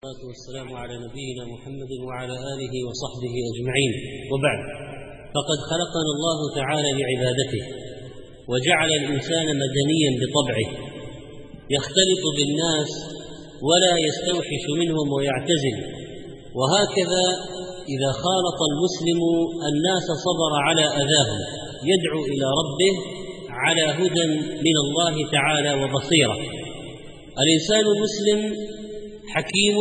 والصلاة والسلام على نبينا محمد وعلى آله وصحبه أجمعين، وبعد. فقد خلقنا الله تعالى لعبادته، وجعل الإنسان مدنيا بطبعه، يختلط بالناس ولا يستوحش منهم ويعتزل. وهكذا إذا خالط المسلم الناس صبر على أذاهم، يدعو إلى ربه على هدى من الله تعالى وبصيرة. الإنسان المسلم حكيم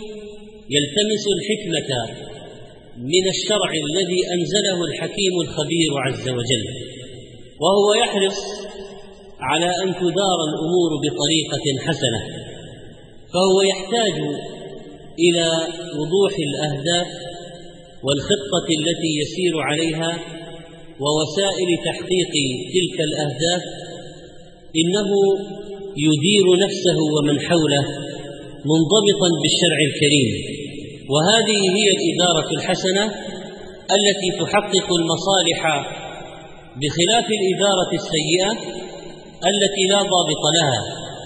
يلتمس الحكمة من الشرع الذي أنزله الحكيم الخبير عز وجل، وهو يحرص على أن تدار الأمور بطريقة حسنة، فهو يحتاج إلى وضوح الأهداف والخطة التي يسير عليها ووسائل تحقيق تلك الأهداف. إنه يدير نفسه ومن حوله منضبطا بالشرع الكريم، وهذه هي الإدارة الحسنة التي تحقق المصالح، بخلاف الإدارة السيئة التي لا ضابط لها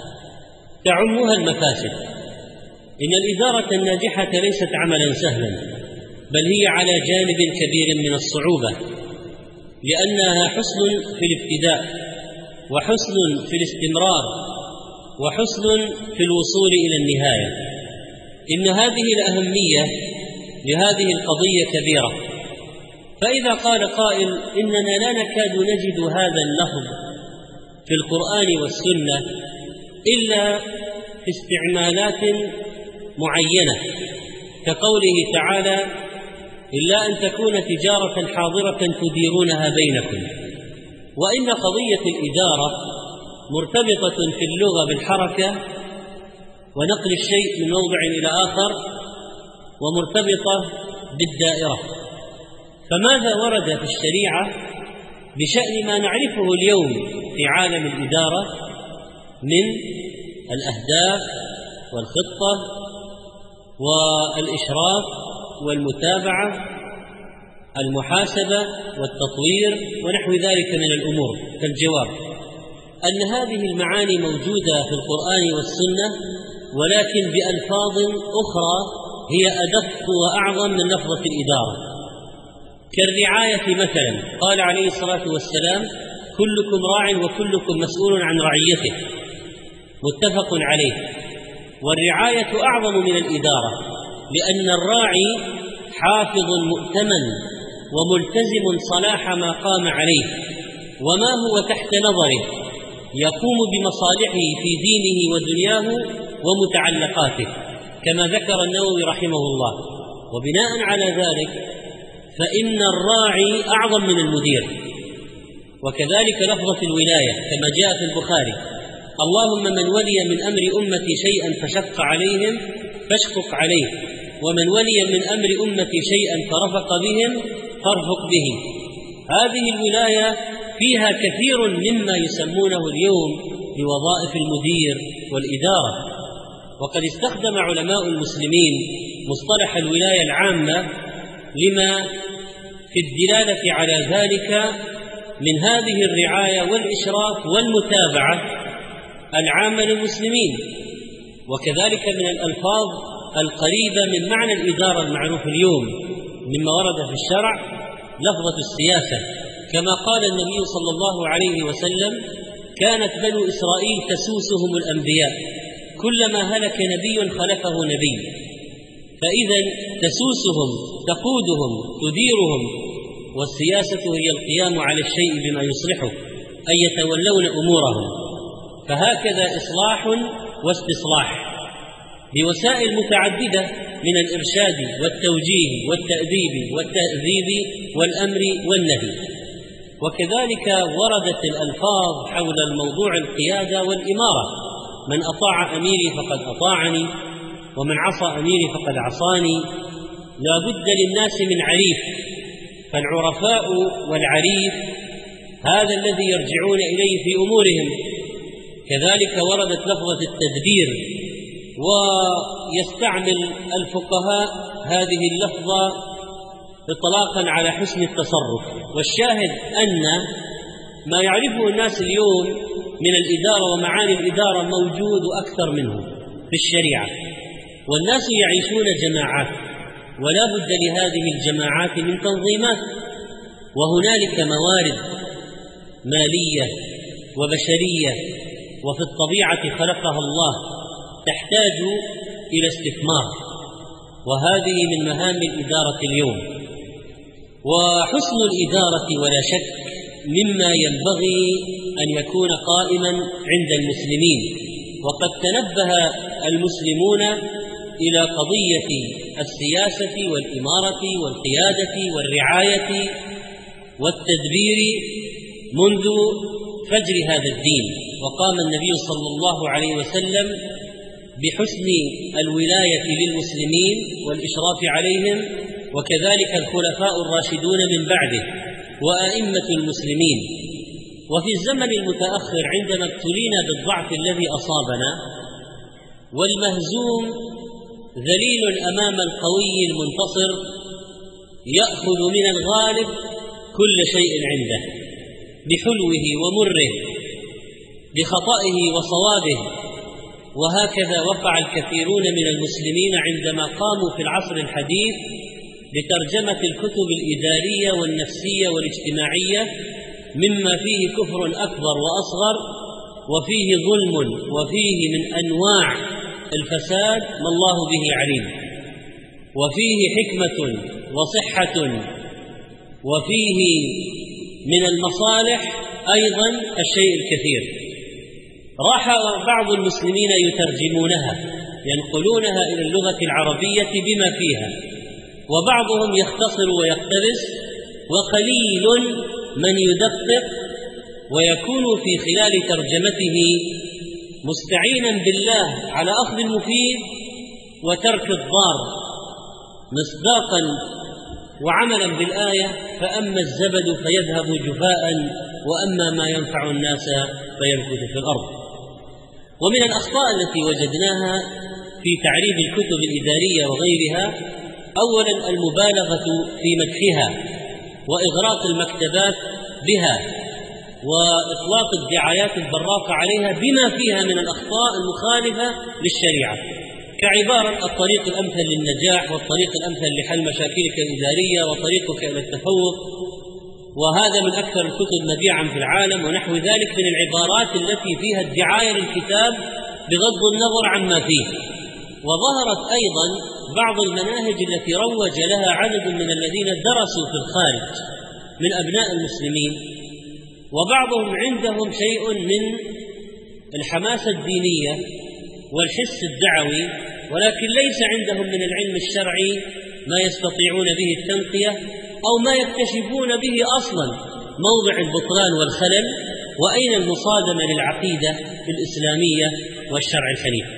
تعمها المفاسد. إن الإدارة الناجحة ليست عملا سهلا، بل هي على جانب كبير من الصعوبة، لأنها حسن في الابتداء، وحسن في الاستمرار، وحسن في الوصول إلى النهاية. إن هذه الأهمية لهذه القضية كبيرة. فإذا قال قائل إننا لا نكاد نجد هذا اللفظ في القرآن والسنة إلا في استعمالات معينة، كقوله تعالى: إلا أن تكون تجارة حاضرة تديرونها بينكم. وإن قضية الإدارة مرتبطة في اللغة بالحركة ونقل الشيء من موضع إلى آخر، ومرتبطة بالدائرة. فماذا ورد في الشريعة بشأن ما نعرفه اليوم في عالم الإدارة من الأهداف والخطة والإشراف والمتابعة، المحاسبة والتطوير ونحو ذلك من الأمور؟ فالجواب أن هذه المعاني موجودة في القرآن والسنة، ولكن بألفاظ أخرى هي أدق وأعظم من لفظة الإدارة. كالرعاية مثلا، قال عليه الصلاة والسلام: كلكم راع وكلكم مسؤول عن رعيته، متفق عليه. والرعاية أعظم من الإدارة، لأن الراعي حافظ مؤتمن وملتزم صلاح ما قام عليه وما هو تحت نظره، يقوم بمصالحه في دينه ودنياه ومتعلقاته، كما ذكر النووي رحمه الله. وبناء على ذلك فإن الراعي أعظم من المدير. وكذلك لفظة الولاية كما جاء في البخاري: اللهم من ولي من أمر أمتي شيئا فشق عليهم فاشقق عليه، ومن ولي من أمر أمتي شيئا فرفق بهم فارفق به. هذه الولاية فيها كثير مما يسمونه اليوم بوظائف المدير والإدارة. وقد استخدم علماء المسلمين مصطلح الولاية العامة لما في الدلالة على ذلك من هذه الرعاية والإشراف والمتابعة العامة للمسلمين. وكذلك من الألفاظ القريبة من معنى الإدارة المعروف اليوم مما ورد في الشرع لفظة السياسة، كما قال النبي صلى الله عليه وسلم: كانت بنو إسرائيل تسوسهم الأنبياء، كلما هلك نبي خلفه نبي. فإذا تسوسهم، تقودهم، تديرهم. والسياسة هي القيام على الشيء بما يصلحه، أن يتولون أمورهم. فهكذا إصلاح واستصلاح بوسائل متعددة من الإرشاد والتوجيه والتأديب والتهذيب والأمر والنهي. وكذلك وردت الألفاظ حول الموضوع القيادة والإمارة: من أطاع أميري فقد أطاعني، ومن عصى أميري فقد عصاني. لا بد للناس من عريف، فالعرفاء والعريف هذا الذي يرجعون إليه في أمورهم. كذلك وردت لفظة التدبير، ويستعمل الفقهاء هذه اللفظة إطلاقا على حسن التصرف. والشاهد أن ما يعرفه الناس اليوم من الإدارة ومعاني الإدارة موجود أكثر منه في الشريعة. والناس يعيشون جماعات، ولا بد لهذه الجماعات من تنظيمات، وهنالك موارد مالية وبشرية وفي الطبيعة خلقها الله تحتاج إلى استثمار، وهذه من مهام الإدارة اليوم. وحسن الإدارة ولا شك مما ينبغي أن يكون قائما عند المسلمين، وقد تنبه المسلمون إلى قضية السياسة والإمارة والقيادة والرعاية والتدبير منذ فجر هذا الدين، وقام النبي صلى الله عليه وسلم بحسن الولاية للمسلمين والإشراف عليهم، وكذلك الخلفاء الراشدون من بعده وأئمة المسلمين. وفي الزمن المتأخر عندما ابتلينا بالضعف الذي أصابنا والمهزوم ذليل أمام القوي المنتصر يأخذ من الغالب كل شيء عنده بحلوه ومره، بخطئه وصوابه. وهكذا وقع الكثيرون من المسلمين عندما قاموا في العصر الحديث بترجمة الكتب الإدارية والنفسية والاجتماعية مما فيه كفر أكبر وأصغر، وفيه ظلم، وفيه من أنواع الفساد ما الله به عليم، وفيه حكمة وصحة، وفيه من المصالح أيضا الشيء الكثير. راح بعض المسلمين يترجمونها، ينقلونها إلى اللغة العربية بما فيها، وبعضهم يختصر ويقتبس، وقليل من يدقق ويكون في خلال ترجمته مستعينا بالله على أخذ المفيد وترك الضار، مصداقا وعملا بالآية: فأما الزبد فيذهب جفاء وأما ما ينفع الناس فيمكث في الأرض. ومن الأخطاء التي وجدناها في تعريب الكتب الإدارية وغيرها: أولا المبالغة في مدحها وإغراق المكتبات بها وإطلاق الدعايات البراقة عليها بما فيها من الأخطاء المخالفة للشريعة، كعبارة الطريق الأمثل للنجاح، والطريق الأمثل لحل مشاكلك الإدارية، وطريقك إلى التفوق، وهذا من أكثر الكتب مبيعا في العالم، ونحو ذلك من العبارات التي فيها الدعاية للكتاب بغض النظر عما فيه. وظهرت أيضا بعض المناهج التي روج لها عدد من الذين درسوا في الخارج من أبناء المسلمين، وبعضهم عندهم شيء من الحماسة الدينية والحس الدعوي، ولكن ليس عندهم من العلم الشرعي ما يستطيعون به التنقية أو ما يكتشفون به أصلا موضع البطلان والخلل وأين المصادمة للعقيدة الإسلامية والشرع الحنيف.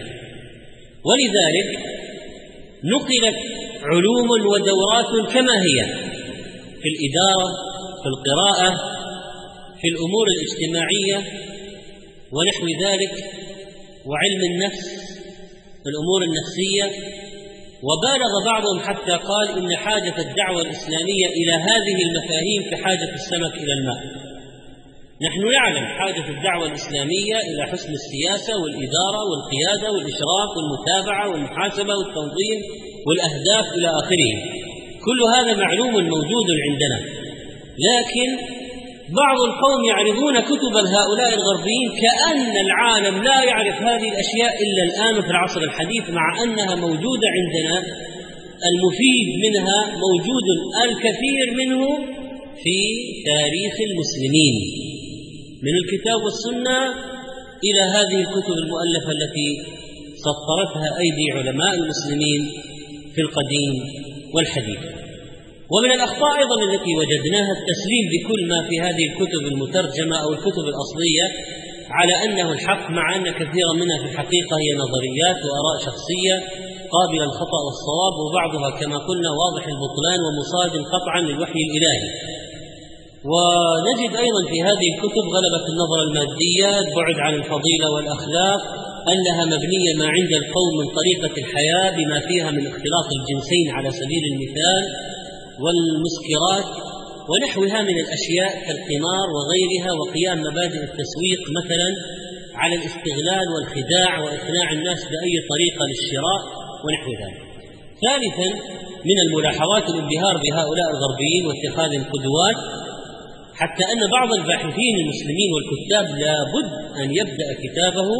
ولذلك نقلت علوم ودورات كما هي في الإدارة، في القراءة، في الأمور الاجتماعية ونحو ذلك، وعلم النفس، الأمور النفسية. وبالغ بعضهم حتى قال إن حاجة الدعوة الإسلامية إلى هذه المفاهيم كحاجة السمك إلى الماء. نحن نعلم حاجة الدعوة الإسلامية إلى حسن السياسة والإدارة والقيادة والإشراف والمتابعة والمحاسبة والتنظيم والأهداف إلى آخره، كل هذا معلوم موجود عندنا. لكن بعض القوم يعرضون كتب هؤلاء الغربيين كأن العالم لا يعرف هذه الأشياء إلا الآن في العصر الحديث، مع أنها موجودة عندنا. المفيد منها موجود الكثير منه في تاريخ المسلمين من الكتاب والسنة إلى هذه الكتب المؤلفة التي سطرتها أيدي علماء المسلمين في القديم والحديث. ومن الأخطاء أيضا التي وجدناها التسليم بكل ما في هذه الكتب المترجمة أو الكتب الأصلية على أنه الحق، مع أن كثيرا منها في الحقيقة هي نظريات وآراء شخصية قابلة للخطأ والصواب، وبعضها كما قلنا واضح البطلان ومصادم قطعا للوحي الإلهي. ونجد أيضا في هذه الكتب غلبة النظرة المادية، البعد عن الفضيلة والأخلاق، أنها مبنية ما عند القوم من طريقة الحياة بما فيها من اختلاط الجنسين على سبيل المثال، والمسكرات ونحوها من الأشياء كالقمار وغيرها، وقيام مبادئ التسويق مثلا على الاستغلال والخداع وإقناع الناس بأي طريقة للشراء. ونحو ذلك. ثالثا من الملاحظات الانبهار بهؤلاء الغربيين واتخاذهم قدوات، حتى أن بعض الباحثين المسلمين والكتاب لا بد أن يبدأ كتابه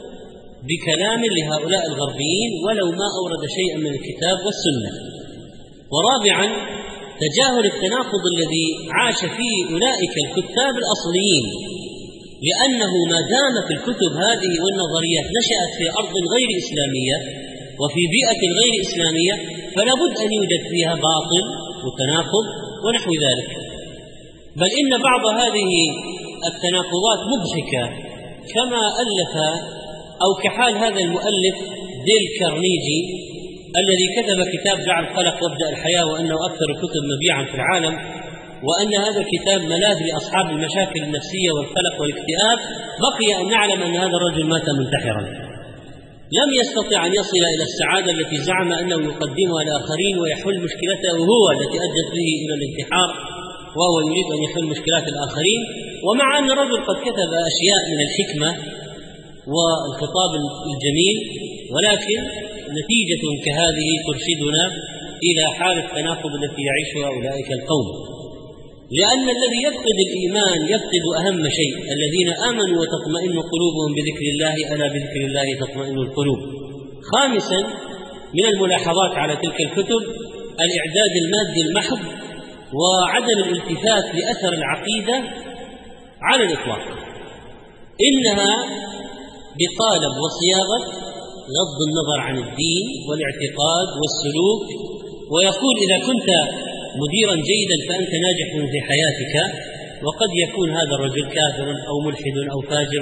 بكلام لهؤلاء الغربيين ولو ما أورد شيئا من الكتاب والسنة. ورابعا تجاهل التناقض الذي عاش فيه أولئك الكتاب الأصليين، لأنه ما دامت الكتب هذه والنظريات نشأت في أرض غير إسلامية وفي بيئة غير إسلامية فلا بد أن يوجد فيها باطل وتناقض ونحو ذلك. بل إن بعض هذه التناقضات مضحكة، كما ألف أو كحال هذا المؤلف ديل كارنيجي الذي كتب كتاب دع القلق وابدأ الحياة، وأنه أكثر الكتب مبيعا في العالم، وأن هذا الكتاب ملاذ لأصحاب المشاكل النفسية والقلق والاكتئاب. بقي أن نعلم أن هذا الرجل مات منتحرا، لم يستطع أن يصل إلى السعادة التي زعم أنه يقدمها لآخرين ويحل مشكلته هو التي أدت به إلى الانتحار، وهو يريد أن يحل مشكلات الآخرين. ومع أن الرجل قد كتب أشياء من الحكمة والخطاب الجميل، ولكن نتيجة كهذه ترشدنا إلى حال التناقض التي يعيشها أولئك القوم، لأن الذي يفقد الإيمان يفقد أهم شيء. الذين آمنوا وتطمئن قلوبهم بذكر الله ألا بذكر الله تطمئن القلوب. خامسا من الملاحظات على تلك الكتب الإعداد المادي المحض وعدم الالتفات لأثر العقيدة على الإطلاق. إنها بقالب وصياغة غض النظر عن الدين والاعتقاد والسلوك، ويقول إذا كنت مديرا جيدا فأنت ناجح في حياتك، وقد يكون هذا الرجل كافر أو ملحد أو فاجر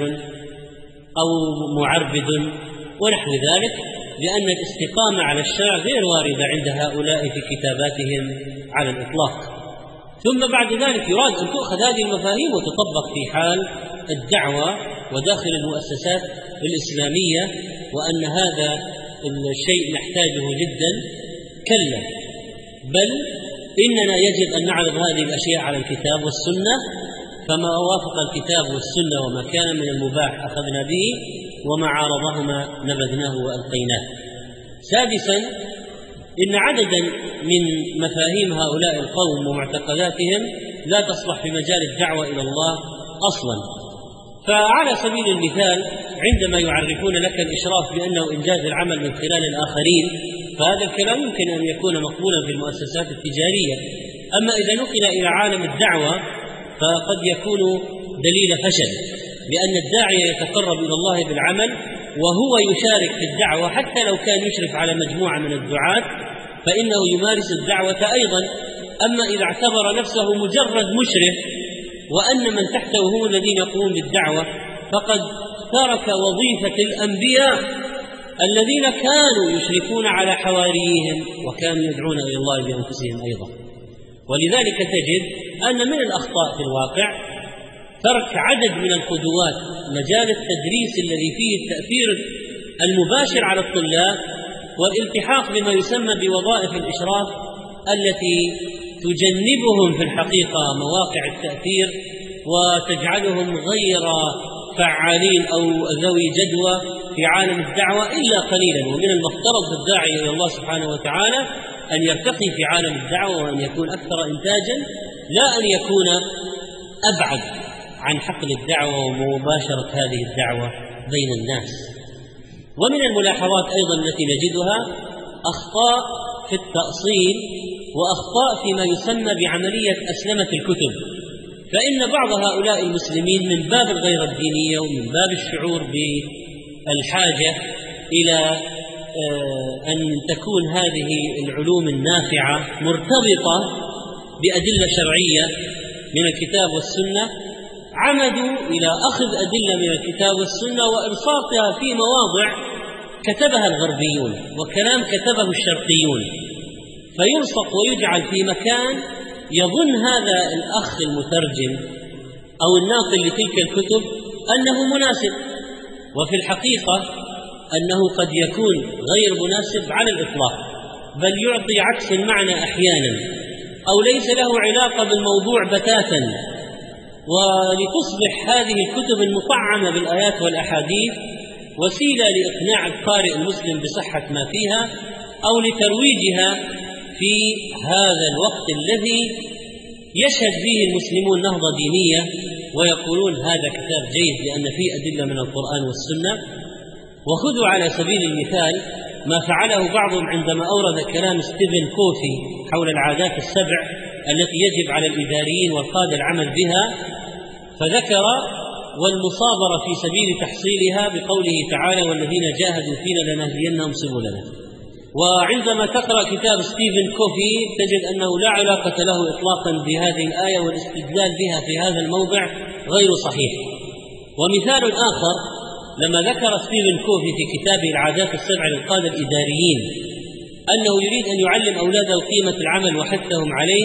أو معربد ونحو ذلك، لأن الاستقامة على الشرع غير واردة عند هؤلاء في كتاباتهم على الإطلاق. ثم بعد ذلك يراد أن تؤخذ هذه المفاهيم وتطبق في حال الدعوة وداخل المؤسسات الإسلامية، وأن هذا الشيء نحتاجه جدا. كلا، بل إننا يجب أن نعرض هذه الأشياء على الكتاب والسنة، فما وافق الكتاب والسنة وما كان من المباح أخذنا به، وما عارضهما نبذناه وألقيناه. سادسا إن عددا من مفاهيم هؤلاء القوم ومعتقداتهم لا تصلح في مجال الدعوة إلى الله أصلا. فعلى سبيل المثال عندما يعرفون لك الإشراف بأنه إنجاز العمل من خلال الآخرين، فهذا الكلام يمكن أن يكون مقبولا في المؤسسات التجارية، أما إذا نقل إلى عالم الدعوة فقد يكون دليل فشل، لأن الداعية يتقرب إلى الله بالعمل وهو يشارك في الدعوة، حتى لو كان يشرف على مجموعة من الدعاة فإنه يمارس الدعوة أيضا. أما إذا اعتبر نفسه مجرد مشرف وأن من تحته هم الذين يقومون بالدعوة، فقد ترك وظيفة الأنبياء الذين كانوا يشرفون على حواريهم وكانوا يدعون إلى الله بأنفسهم أيضا. ولذلك تجد أن من الأخطاء في الواقع ترك عدد من القدوات مجال التدريس الذي فيه التأثير المباشر على الطلاب، والالتحاق بما يسمى بوظائف الإشراف التي تجنبهم في الحقيقة مواقع التأثير وتجعلهم غير فعالين أو ذوي جدوى في عالم الدعوة إلا قليلا. ومن المفترض بالداعي إلى الله سبحانه وتعالى أن يرتقي في عالم الدعوة وأن يكون أكثر إنتاجا، لا أن يكون أبعد عن حقل الدعوة ومباشرة هذه الدعوة بين الناس. ومن الملاحظات أيضا التي نجدها أخطاء في التأصيل وأخطاء فيما يسمى بعملية أسلمة الكتب. فإن بعض هؤلاء المسلمين من باب الغيرة الدينية ومن باب الشعور بالحاجة إلى أن تكون هذه العلوم النافعة مرتبطة بأدلة شرعية من الكتاب والسنة، عمدوا إلى أخذ أدلة من الكتاب والسنة وإلصاقها في مواضع كتبها الغربيون وكلام كتبه الشرقيون، فيلصق ويجعل في مكان يظن هذا الأخ المترجم أو الناقل لتلك الكتب أنه مناسب، وفي الحقيقة أنه قد يكون غير مناسب على الإطلاق، بل يعطي عكس المعنى أحيانا، أو ليس له علاقة بالموضوع بتاتا. ولتصبح هذه الكتب المطعمة بالآيات والأحاديث وسيلة لإقناع القارئ المسلم بصحة ما فيها أو لترويجها في هذا الوقت الذي يشهد فيه المسلمون نهضة دينية ويقولون هذا كتاب جيد لأن فيه أدلة من القرآن والسنة. وخذوا على سبيل المثال ما فعله بعضهم عندما أورد كلام ستيفن كوفي حول العادات السبع التي يجب على الإداريين والقادة العمل بها، فذكر والمصابرة في سبيل تحصيلها بقوله تعالى والذين جاهدوا فينا لنهدينهم سبلنا. وعندما تقرأ كتاب ستيفن كوفي تجد أنه لا علاقة له إطلاقا بهذه الآية، والاستدلال بها في هذا الموضع غير صحيح. ومثال آخر لما ذكر ستيفن كوفي في كتابه العادات السبع للقادة الإداريين أنه يريد أن يعلم أولاده قيمة العمل وحثهم عليه،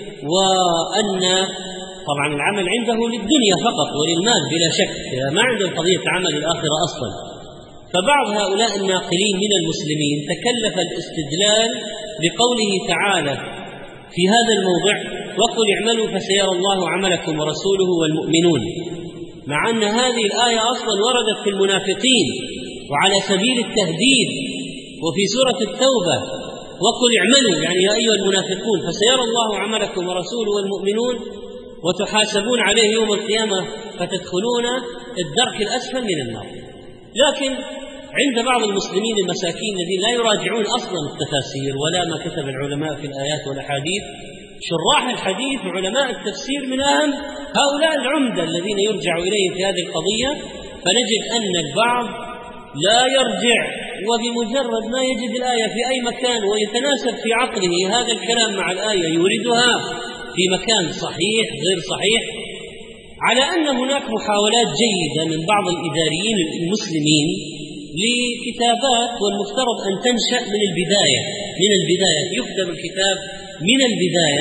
وأن طبعا العمل عنده للدنيا فقط وللمال بلا شك، ما عنده قضية عمل الآخرة أصلا. فبعض هؤلاء الناقلين من المسلمين تكلف الاستدلال بقوله تعالى في هذا الموضع وقل اعملوا فسيرى الله عملكم ورسوله والمؤمنون، مع أن هذه الآية أصلا وردت في المنافقين وعلى سبيل التهديد، وفي سورة التوبة وقل اعملوا يعني يا أيها المنافقون فسيرى الله عملكم ورسوله والمؤمنون وتحاسبون عليه يوم القيامة فتدخلون الدرك الأسفل من النار. لكن عند بعض المسلمين المساكين الذين لا يراجعون أصلا التفاسير ولا ما كتب العلماء في الآيات والأحاديث، شراح الحديث وعلماء التفسير من أهم هؤلاء العمدة الذين يرجع إليهم في هذه القضية، فنجد أن البعض لا يرجع وبمجرد ما يجد الآية في أي مكان ويتناسب في عقله هذا الكلام مع الآية يوردها في مكان صحيح غير صحيح، على أن هناك محاولات جيدة من بعض الإداريين المسلمين لكتابات والمفترض أن تنشأ من البداية يكتب الكتاب من البداية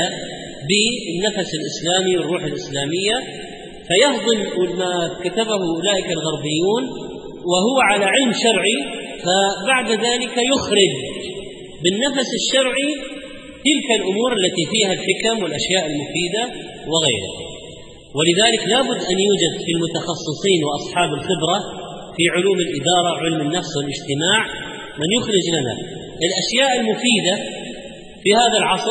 بالنفس الإسلامي والروح الإسلامية، فيهضم ما كتبه أولئك الغربيون وهو على علم شرعي، فبعد ذلك يخرج بالنفس الشرعي تلك الأمور التي فيها الحكم والأشياء المفيدة وغيرها. ولذلك لابد أن يوجد في المتخصصين وأصحاب الخبرة في علوم الإدارة علم النفس والاجتماع من يخرج لنا الأشياء المفيدة في هذا العصر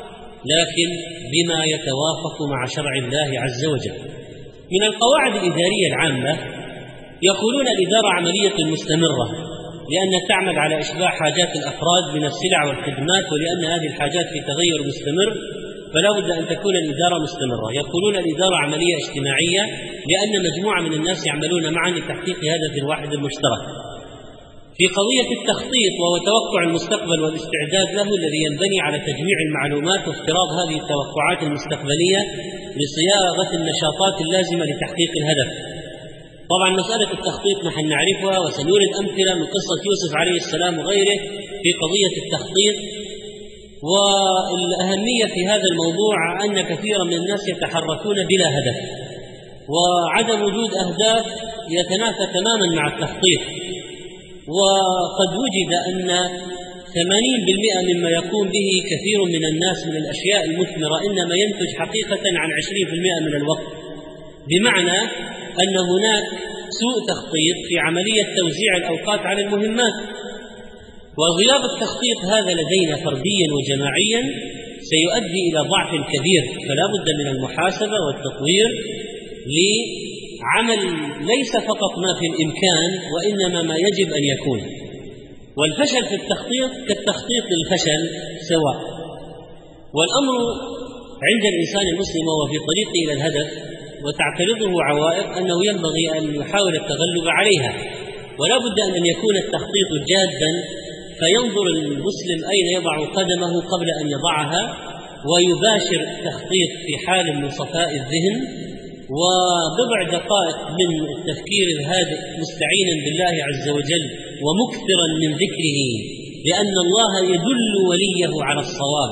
لكن بما يتوافق مع شرع الله عز وجل. من القواعد الإدارية العامة يقولون الإدارة عملية مستمرة لأن تعمل على إشباع حاجات الأفراد من السلع والخدمات، ولأن هذه الحاجات في تغير مستمر فلا بد أن تكون الإدارة مستمرة. يقولون الإدارة عملية اجتماعية لأن مجموعة من الناس يعملون معا لتحقيق هدف واحد مشترك. في قضية التخطيط وهو توقع المستقبل والاستعداد له الذي ينبني على تجميع المعلومات وافتراض هذه التوقعات المستقبلية لصياغة النشاطات اللازمة لتحقيق الهدف. طبعا مسألة التخطيط نحن نعرفها وسنورد أمثلة من قصة يوسف عليه السلام وغيره في قضية التخطيط. والأهمية في هذا الموضوع أن كثيرا من الناس يتحركون بلا هدف، وعدم وجود أهداف يتنافى تماما مع التخطيط. وقد وجد أن 80% مما يقوم به كثير من الناس من الأشياء المثمرة إنما ينتج حقيقة عن 20% من الوقت، بمعنى أن هناك سوء تخطيط في عملية توزيع الأوقات على المهمات. وغياب التخطيط هذا لدينا فرديا وجماعيا سيؤدي إلى ضعف كبير، فلا بد من المحاسبة والتطوير لعمل ليس فقط ما في الإمكان وإنما ما يجب أن يكون. والفشل في التخطيط كالتخطيط للفشل سواء. والأمر عند الإنسان المسلم وهو في طريقه إلى الهدف وتعترضه عوائق أنه ينبغي أن يحاول التغلب عليها، ولا بد أن يكون التخطيط جادا فينظر المسلم أين يضع قدمه قبل أن يضعها، ويباشر التخطيط في حال من صفاء الذهن وبضع دقائق من التفكير الهادئ مستعينا بالله عز وجل ومكثرا من ذكره، لأن الله يدل وليه على الصواب،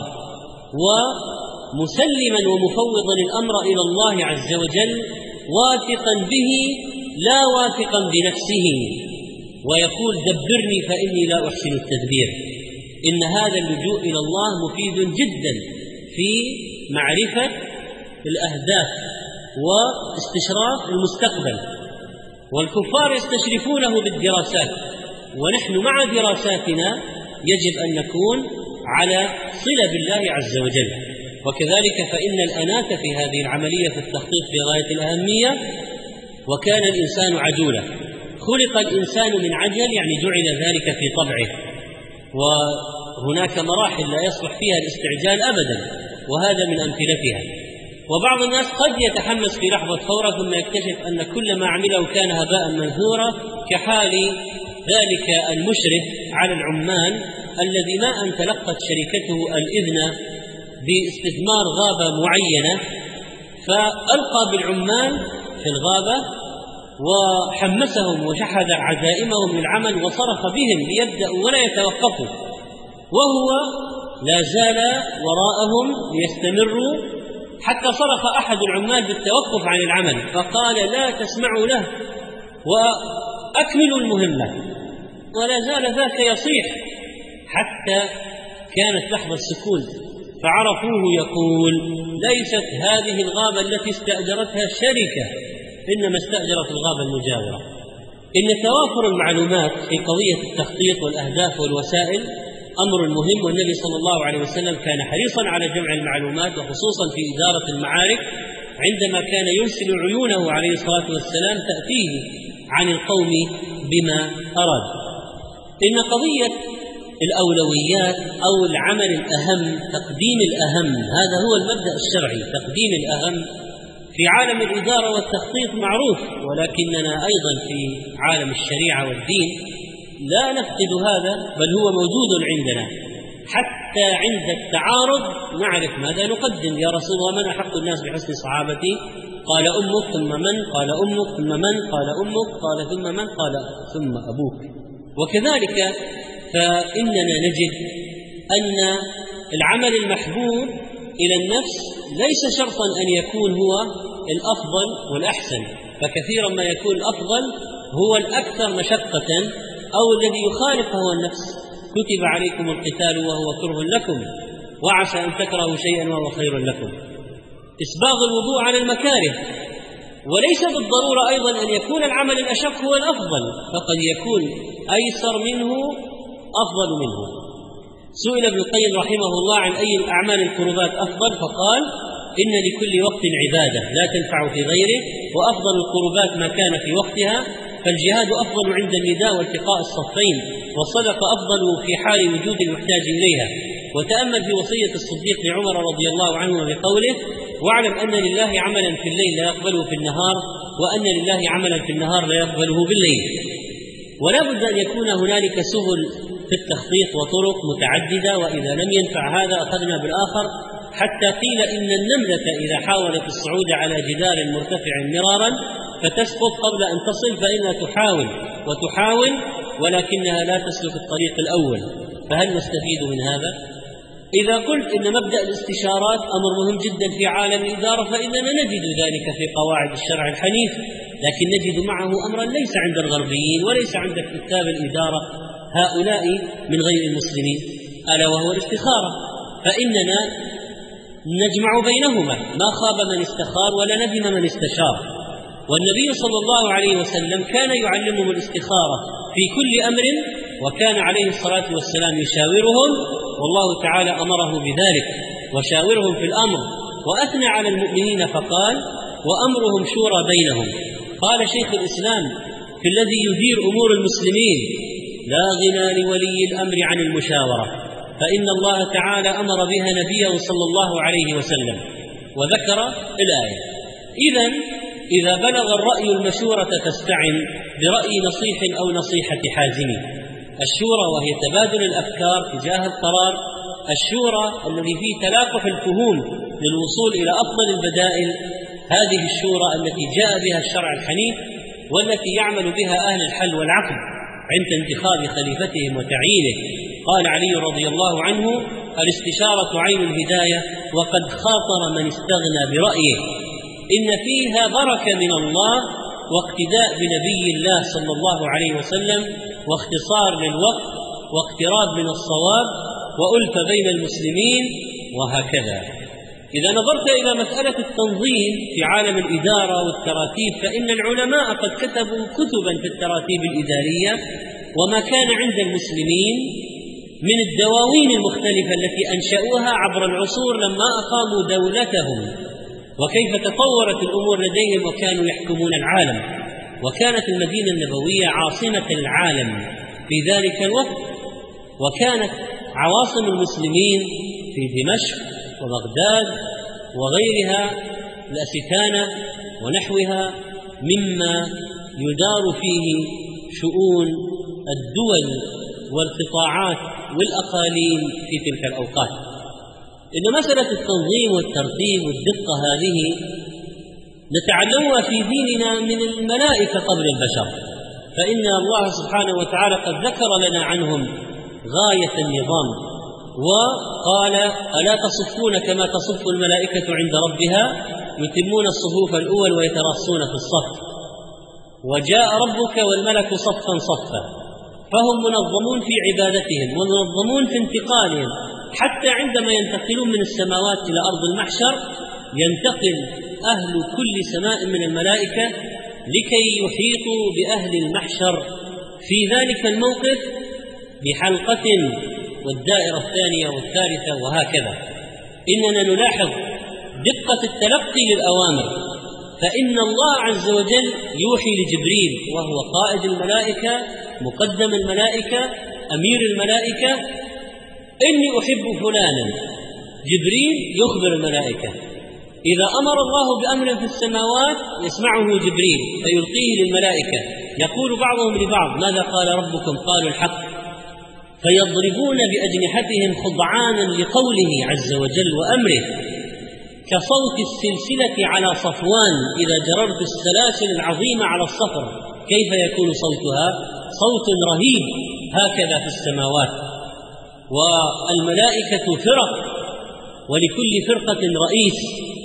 ومسلما ومفوضا الأمر إلى الله عز وجل واثقا به لا واثقا بنفسه، ويقول دبرني فإني لا أحسن التدبير. إن هذا اللجوء إلى الله مفيد جدا في معرفة الأهداف واستشراف المستقبل. والكفار يستشرفونه بالدراسات، ونحن مع دراساتنا يجب أن نكون على صلة بالله عز وجل. وكذلك فإن الأناة في هذه العملية في التخطيط في غاية الأهمية. وكان الإنسان عجولا، خلق الإنسان من عجل، يعني جعل ذلك في طبعه، وهناك مراحل لا يصلح فيها الاستعجال أبدا، وهذا من أمثلتها. وبعض الناس قد يتحمس في لحظة فورة ثم يكتشف أن كل ما عمله كان هباء منثورا، كحال ذلك المشرف على العمال الذي ما أن تلقت شركته الإذن باستثمار غابة معينة، فألقى بالعمال في الغابة وحمسهم وشحذ عزائمهم للعمل وصرخ بهم ليبدأوا ولا يتوقفوا، وهو لا زال وراءهم ليستمروا، حتى صرخ أحد العمال بالتوقف عن العمل فقال: لا تسمعوا له وأكملوا المهمة، ولا زال ذاك يصيح حتى كانت لحظة سكون، فعرفوه يقول: ليست هذه الغابة التي استأجرتها شركة، إنما استأجرت الغابة المجاورة. إن توافر المعلومات في قضية التخطيط والأهداف والوسائل أمر مهم، والنبي صلى الله عليه وسلم كان حريصا على جمع المعلومات، وخصوصا في إدارة المعارك، عندما كان يرسل عيونه عليه الصلاة والسلام تأتيه عن القوم بما أراد. إن قضية الأولويات أو العمل الأهم، تقديم الأهم، هذا هو المبدأ الشرعي، تقديم الأهم في عالم الإدارة والتخطيط معروف، ولكننا أيضا في عالم الشريعة والدين لا نفقد هذا، بل هو موجود عندنا. حتى عند التعارض نعرف ماذا نقدم. يا رسول الله، من أحق الناس بحسن صحابتي؟ قال: أمك، ثم من؟ قال: أمك، ثم من؟ قال: أمك، قال: ثم من؟ قال: ثم أبوك. وكذلك فإننا نجد أن العمل المحبوب إلى النفس ليس شرطا أن يكون هو الأفضل والأحسن، فكثيرا ما يكون الأفضل هو الأكثر مشقة أو الذي يخالف هو النفس. كتب عليكم القتال وهو كره لكم، وعسى أن تكرهوا شيئا وهو خير لكم. إسباغ الوضوء على المكاره، وليس بالضرورة أيضا أن يكون العمل الأشق هو الأفضل، فقد يكون أيسر منه أفضل منه. سئل ابن القيم رحمه الله عن أي الأعمال القربات أفضل، فقال: إن لكل وقت عبادة لا تنفع في غيره، وأفضل القربات ما كان في وقتها، فالجهاد أفضل عند النداء والتقاء الصفين، والصدقة أفضل في حال وجود المحتاج إليها. وتأمل في وصية الصديق لعمر رضي الله عنه بقوله: واعلم أن لله عملا في الليل لا يقبله في النهار، وأن لله عملا في النهار لا يقبله بالليل. ولا بد أن يكون هنالك سبل في التخطيط وطرق متعددة، وإذا لم ينفع هذا أخذنا بالآخر، حتى قيل إن النملة إذا حاولت الصعود على جدار مرتفع مرارا فتسقط قبل أن تصل، فإنها تحاول وتحاول ولكنها لا تسلك الطريق الأول. فهل نستفيد من هذا؟ إذا قلت إن مبدأ الاستشارات أمر مهم جدا في عالم الإدارة، فإننا نجد ذلك في قواعد الشرع الحنيف، لكن نجد معه أمرا ليس عند الغربيين وليس عند كتاب الإدارة هؤلاء من غير المسلمين، ألا وهو الاستخارة. فإننا نجمع بينهما، ما خاب من استخار ولا ندم من استشار. والنبي صلى الله عليه وسلم كان يعلمهم الاستخارة في كل أمر، وكان عليه الصلاة والسلام يشاورهم، والله تعالى أمره بذلك: وشاورهم في الأمر. وأثنى على المؤمنين فقال: وأمرهم شورى بينهم. قال شيخ الإسلام في الذي يدير أمور المسلمين: لا غنى لولي الأمر عن المشاورة، فإن الله تعالى أمر بها نبيه صلى الله عليه وسلم. وذكر الآية. إذا بلغ الرأي المشورة فاستعن برأي نصيح أو نصيحة حازم. الشورى وهي تبادل الأفكار تجاه القرار، الشورى الذي فيه تلاقح الفهوم للوصول إلى أفضل البدائل، هذه الشورى التي جاء بها الشرع الحنيف، والتي يعمل بها أهل الحل والعقد عند انتخاب خليفتهم وتعيينه. قال علي رضي الله عنه: الاستشارة عين الهداية، وقد خاطر من استغنى برأيه. إن فيها بركة من الله، واقتداء بنبي الله صلى الله عليه وسلم، واختصار للوقت، واقتراب من الصواب، وألف بين المسلمين، وهكذا. إذا نظرت إلى مسألة التنظيم في عالم الإدارة والتراتيب، فإن العلماء قد كتبوا كتبا في التراتيب الإدارية وما كان عند المسلمين من الدواوين المختلفة التي أنشأوها عبر العصور لما أقاموا دولتهم، وكيف تطورت الأمور لديهم وكانوا يحكمون العالم. وكانت المدينة النبوية عاصمة العالم في ذلك الوقت، وكانت عواصم المسلمين في دمشق وبغداد وغيرها، الأستانة ونحوها، مما يدار فيه شؤون الدول والقطاعات والأقاليم في تلك الأوقات. إن مسألة التنظيم والترتيب والدقة هذه نتعلمها في ديننا من الملائكة قبل البشر، فإن الله سبحانه وتعالى قد ذكر لنا عنهم غاية النظام، وقال: ألا تصفون كما تصف الملائكة عند ربها يتمون الصفوف الأول ويتراصون في الصف، وجاء ربك والملك صفا صفا. فهم منظمون في عبادتهم ومنظمون في انتقالهم، حتى عندما ينتقلون من السماوات إلى أرض المحشر ينتقل أهل كل سماء من الملائكة لكي يحيطوا بأهل المحشر في ذلك الموقف بحلقة، والدائرة الثانية والثالثة وهكذا. إننا نلاحظ دقة التلقي للأوامر، فإن الله عز وجل يوحي لجبريل وهو قائد الملائكة، مقدم الملائكة، أمير الملائكة: إني أحب فلانا. جبريل يخبر الملائكة، إذا أمر الله بأمر في السماوات يسمعه جبريل فيلقيه للملائكة، يقول بعضهم لبعض: ماذا قال ربكم؟ قالوا الحق، فيضربون بأجنحتهم خضعانا لقوله عز وجل وأمره، كصوت السلسلة على صفوان إذا جررت السلاسل العظيمة على الصخر، كيف يكون صوتها؟ صوت رهيب. هكذا في السماوات. والملائكة فرق، ولكل فرقة رئيس،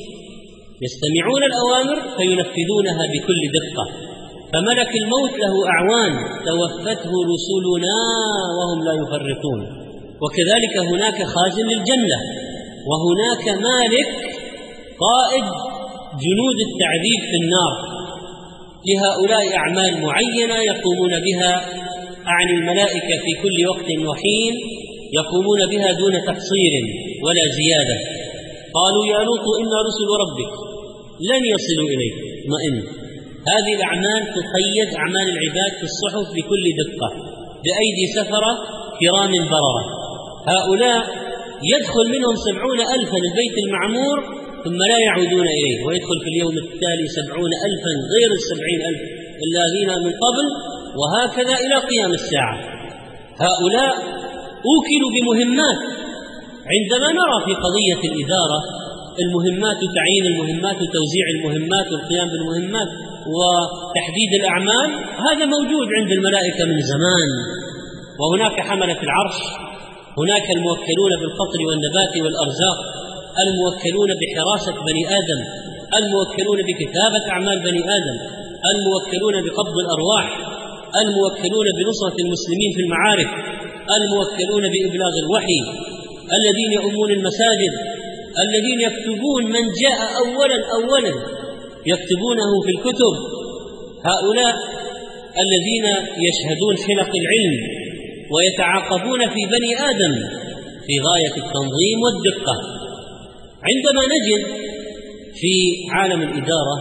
يستمعون الأوامر فينفذونها بكل دقة. فملك الموت له أعوان توفته رسلنا وهم لا يفرطون. وكذلك هناك خازن للجنة، وهناك مالك قائد جنود التعذيب في النار، لهؤلاء أعمال معينة يقومون بها عن الملائكة في كل وقت وحين، يقومون بها دون تقصير ولا زيادة. قالوا: يا لوط إنا رسل ربك لن يصلوا إليك، اطمئن. هذه الأعمال تقيد أعمال العباد في الصحف بكل دقة بأيدي سفرة كرام بررة. هؤلاء يدخل منهم 70,000 البيت المعمور ثم لا يعودون إليه، ويدخل في اليوم التالي 70,000 غير 70,000 الذين من قبل، وهكذا إلى قيام الساعة. هؤلاء أوكلوا بمهمات. عندما نرى في قضية الإدارة المهمات، تعيين المهمات وتوزيع المهمات والقيام بالمهمات وتحديد الأعمال، هذا موجود عند الملائكة من زمان. وهناك حملة العرش، هناك الموكلون بالقطر والنبات والأرزاق، الموكلون بحراسة بني آدم، الموكلون بكتابة أعمال بني آدم، الموكلون بقبض الأرواح، الموكلون بنصرة المسلمين في المعارك، الموكلون بإبلاغ الوحي، الذين يؤمون المساجد، الذين يكتبون من جاء أولا يكتبونه في الكتب. هؤلاء الذين يشهدون خلق العلم ويتعاقبون في بني آدم في غاية التنظيم والدقة. عندما نجد في عالم الإدارة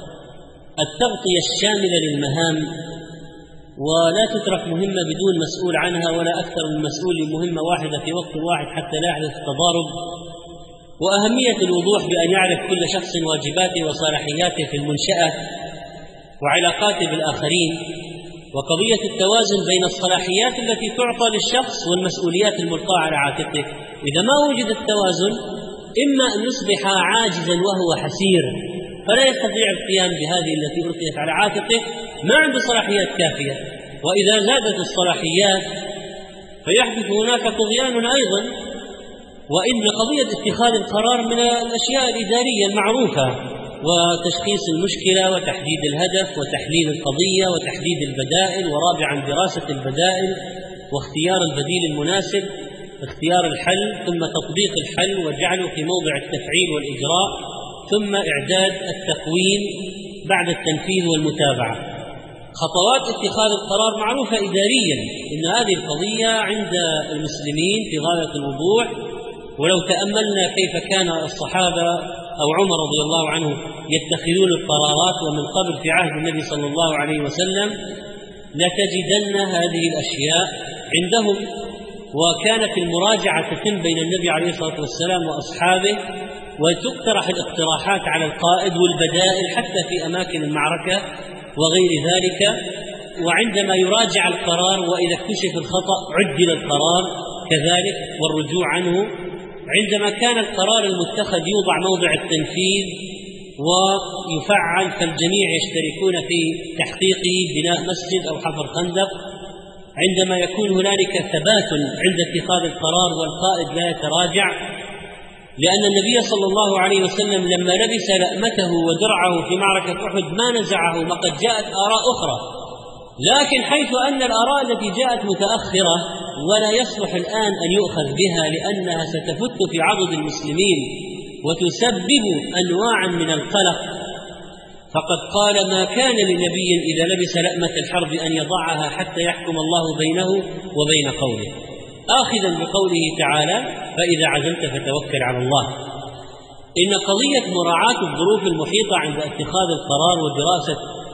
التغطية الشاملة للمهام، ولا تترك مهمة بدون مسؤول عنها ولا أكثر من مسؤول لمهمة واحدة في وقت واحد حتى لا يحدث التضارب، وأهمية الوضوح بأن يعرف كل شخص واجباته وصلاحياته في المنشأة وعلاقاته بالآخرين، وقضية التوازن بين الصلاحيات التي تعطى للشخص والمسؤوليات الملقاة على عاتقه. إذا ما وجد التوازن إما أن يصبح عاجزا وهو حسير فلا يستطيع القيام بهذه التي ألقيت على عاتقه، ما عنده صلاحيات كافية، وإذا زادت الصلاحيات فيحدث هناك طغيان أيضا. وإن قضية اتخاذ القرار من الأشياء الإدارية المعروفة، وتشخيص المشكلة وتحديد الهدف وتحليل القضية وتحديد البدائل، ورابعا دراسة البدائل واختيار البديل المناسب. اختيار الحل ثم تطبيق الحل وجعله في موضع التفعيل والإجراء ثم إعداد التقويم بعد التنفيذ والمتابعة. خطوات اتخاذ القرار معروفة إداريا، إن هذه القضية عند المسلمين في غاية الوضوح، ولو تأملنا كيف كان الصحابة أو عمر رضي الله عنه يتخذون القرارات ومن قبل في عهد النبي صلى الله عليه وسلم لتجدن هذه الأشياء عندهم. وكانت المراجعة تتم بين النبي عليه الصلاة والسلام وأصحابه، وتقترح الاقتراحات على القائد والبدائل حتى في أماكن المعركة وغير ذلك. وعندما يراجع القرار وإذا اكتشف الخطأ عدل القرار كذلك والرجوع عنه. عندما كان القرار المتخذ يوضع موضع التنفيذ ويفعل فالجميع يشتركون في تحقيقه، بناء مسجد أو حفر خندق. عندما يكون هنالك ثبات عند اتخاذ القرار والقائد لا يتراجع، لأن النبي صلى الله عليه وسلم لما لبس لأمته ودرعه في معركة أحد ما نزعه، وقد جاءت آراء أخرى، لكن حيث أن الآراء التي جاءت متأخرة ولا يصلح الآن أن يؤخذ بها لأنها ستفت في عضد المسلمين وتسبب أنواعا من القلق، فقد قال: ما كان لنبي إذا لبس لأمة الحرب أن يضعها حتى يحكم الله بينه وبين قومه، آخذا بقوله تعالى: فإذا عزمت فتوكل على الله. إن قضية مراعاة الظروف المحيطة عند اتخاذ القرار ودراسة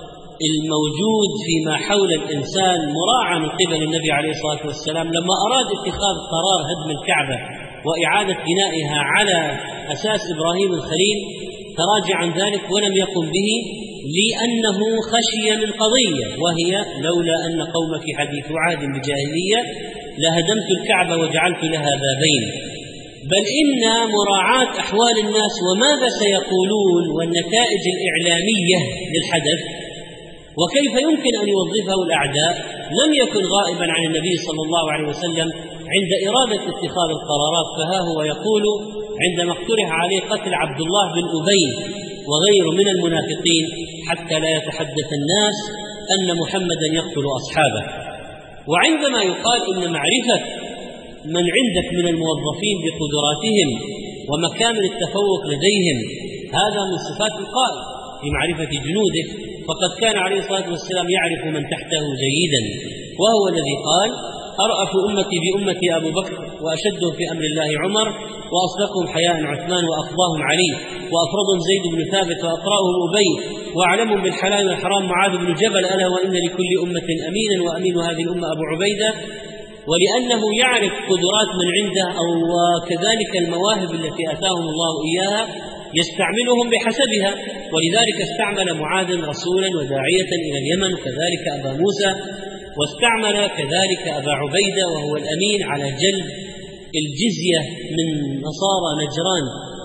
الموجود فيما حول الإنسان مراعى من قبل النبي عليه الصلاة والسلام لما أراد اتخاذ قرار هدم الكعبة وإعادة بنائها على أساس إبراهيم الخليل، تراجع عن ذلك ولم يقم به لأنه خشي من قضية، وهي: لولا أن قومك حديث عهد بجاهلية لهدمت الكعبة وجعلت لها بابين. بل إن مراعاة أحوال الناس وماذا سيقولون والنتائج الإعلامية للحدث وكيف يمكن أن يوظفه الأعداء لم يكن غائبا عن النبي صلى الله عليه وسلم عند إرادة اتخاذ القرارات. فها هو يقول عندما اقترح عليه قتل عبد الله بن أبي وغيره من المنافقين: حتى لا يتحدث الناس أن محمدا يقتل أصحابه. وعندما يقال إن معرفة من عندك من الموظفين بقدراتهم ومكامن التفوق لديهم هذا من صفات القائد في معرفة جنوده، فقد كان عليه الصلاة والسلام يعرف من تحته جيدا، وهو الذي قال: أرأف أمتي بأمتي أبو بكر، وأشدهم في أمر الله عمر، وأصدقهم حياء عثمان، وأقضاهم علي، وأفرضهم زيد بن ثابت، وأقرأهم أبي، وأعلمهم بالحلال والحرام معاذ بن جبل، ألا وإن لكل أمة أمينا وأمين هذه الأمة أبو عبيدة. ولأنه يعرف قدرات من عنده وكذلك المواهب التي آتاهم الله إياها يستعملهم بحسبها، ولذلك استعمل معاذ رسولا وداعية إلى اليمن، وكذلك أبا موسى، واستعمل كذلك أبا عبيدة وهو الأمين على جلب الجزية من نصارى نجران: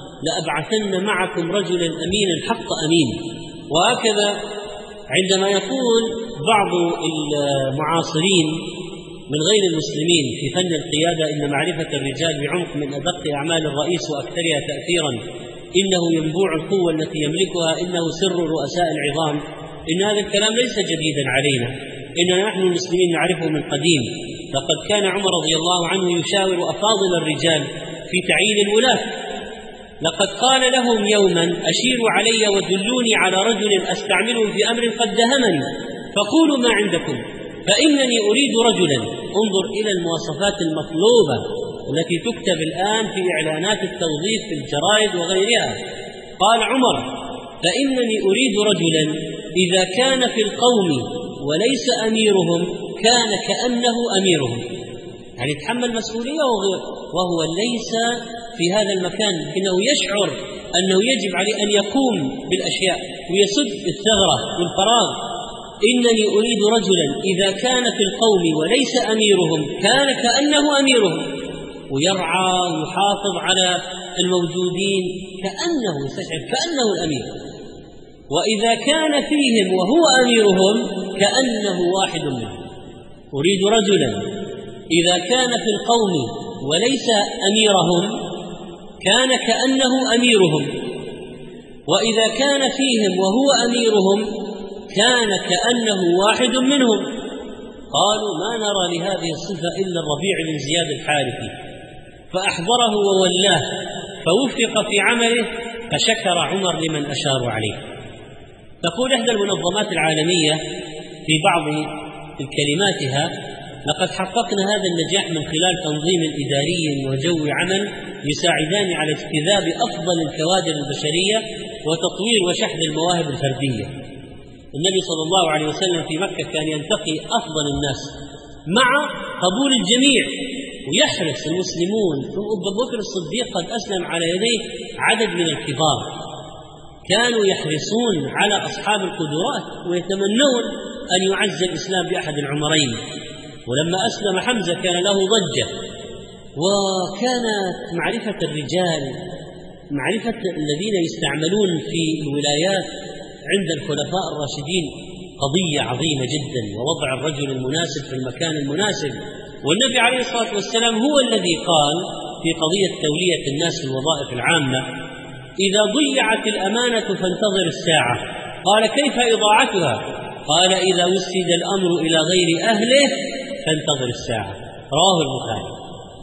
لأبعثن معكم رجلا أمينا حق أمين. وهكذا عندما يقول بعض المعاصرين من غير المسلمين في فن القيادة إن معرفة الرجال بعمق من أدق أعمال الرئيس وأكثرها تأثيرا إنه ينبوع القوة التي يملكها، إنه سر رؤساء العظام، إن هذا الكلام ليس جديدا علينا، إننا نحن المسلمين نعرفه من قديم. لقد كان عمر رضي الله عنه يشاور أفاضل الرجال في تعيين الولاة، لقد قال لهم يوما: أشيروا علي ودلوني على رجل أستعمله في أمر قد دهمني، فقولوا ما عندكم، فإنني أريد رجلا. انظر إلى المواصفات المطلوبة التي تكتب الآن في إعلانات التوظيف في الجرائد وغيرها. قال عمر: فإنني أريد رجلا إذا كان في القوم وليس أميرهم كان كأنه أميرهم، يعني يتحمل مسؤولية وهو ليس في هذا المكان، إنه يشعر أنه يجب عليه أن يقوم بالأشياء ويسد الثغرة والفراغ. إنني أريد رجلا إذا كان في القوم وليس أميرهم كان كأنه أميرهم، ويرعى ويحافظ على الموجودين كأنه يستشعر كأنه الأمير، وإذا كان فيهم وهو أميرهم كأنه واحد منهم. أريد رجلا إذا كان في القوم وليس أميرهم كان كأنه أميرهم، وإذا كان فيهم وهو أميرهم كان كأنه واحد منهم. قالوا: ما نرى لهذه الصفة إلا الربيع بن زياد الحارثي. فأحضره وولاه فوفق في عمله فشكر عمر لمن أشاروا عليه. تقول إحدى المنظمات العالمية في بعض كلماتها: لقد حققنا هذا النجاح من خلال تنظيم إداري وجو عمل يساعدان على اجتذاب أفضل الكوادر البشرية وتطوير وشحذ المواهب الفردية. النبي صلى الله عليه وسلم في مكة كان ينتقي أفضل الناس مع قبول الجميع، ويحرص المسلمون. أبو بكر الصديق قد أسلم على يديه عدد من الكبار، كانوا يحرصون على أصحاب القدرات ويتمنون أن يعز الإسلام بأحد العمرين. ولما أسلم حمزة كان له ضجة، وكانت معرفة الرجال، معرفة الذين يستعملون في الولايات عند الخلفاء الراشدين قضية عظيمة جدا، ووضع الرجل المناسب في المكان المناسب. والنبي عليه الصلاة والسلام هو الذي قال في قضية تولية الناس في الوظائف العامة: إذا ضيعت الأمانة فانتظر الساعة. قال: كيف إضاعتها؟ قال: إذا وسد الأمر إلى غير أهله فانتظر الساعة. رواه البخاري.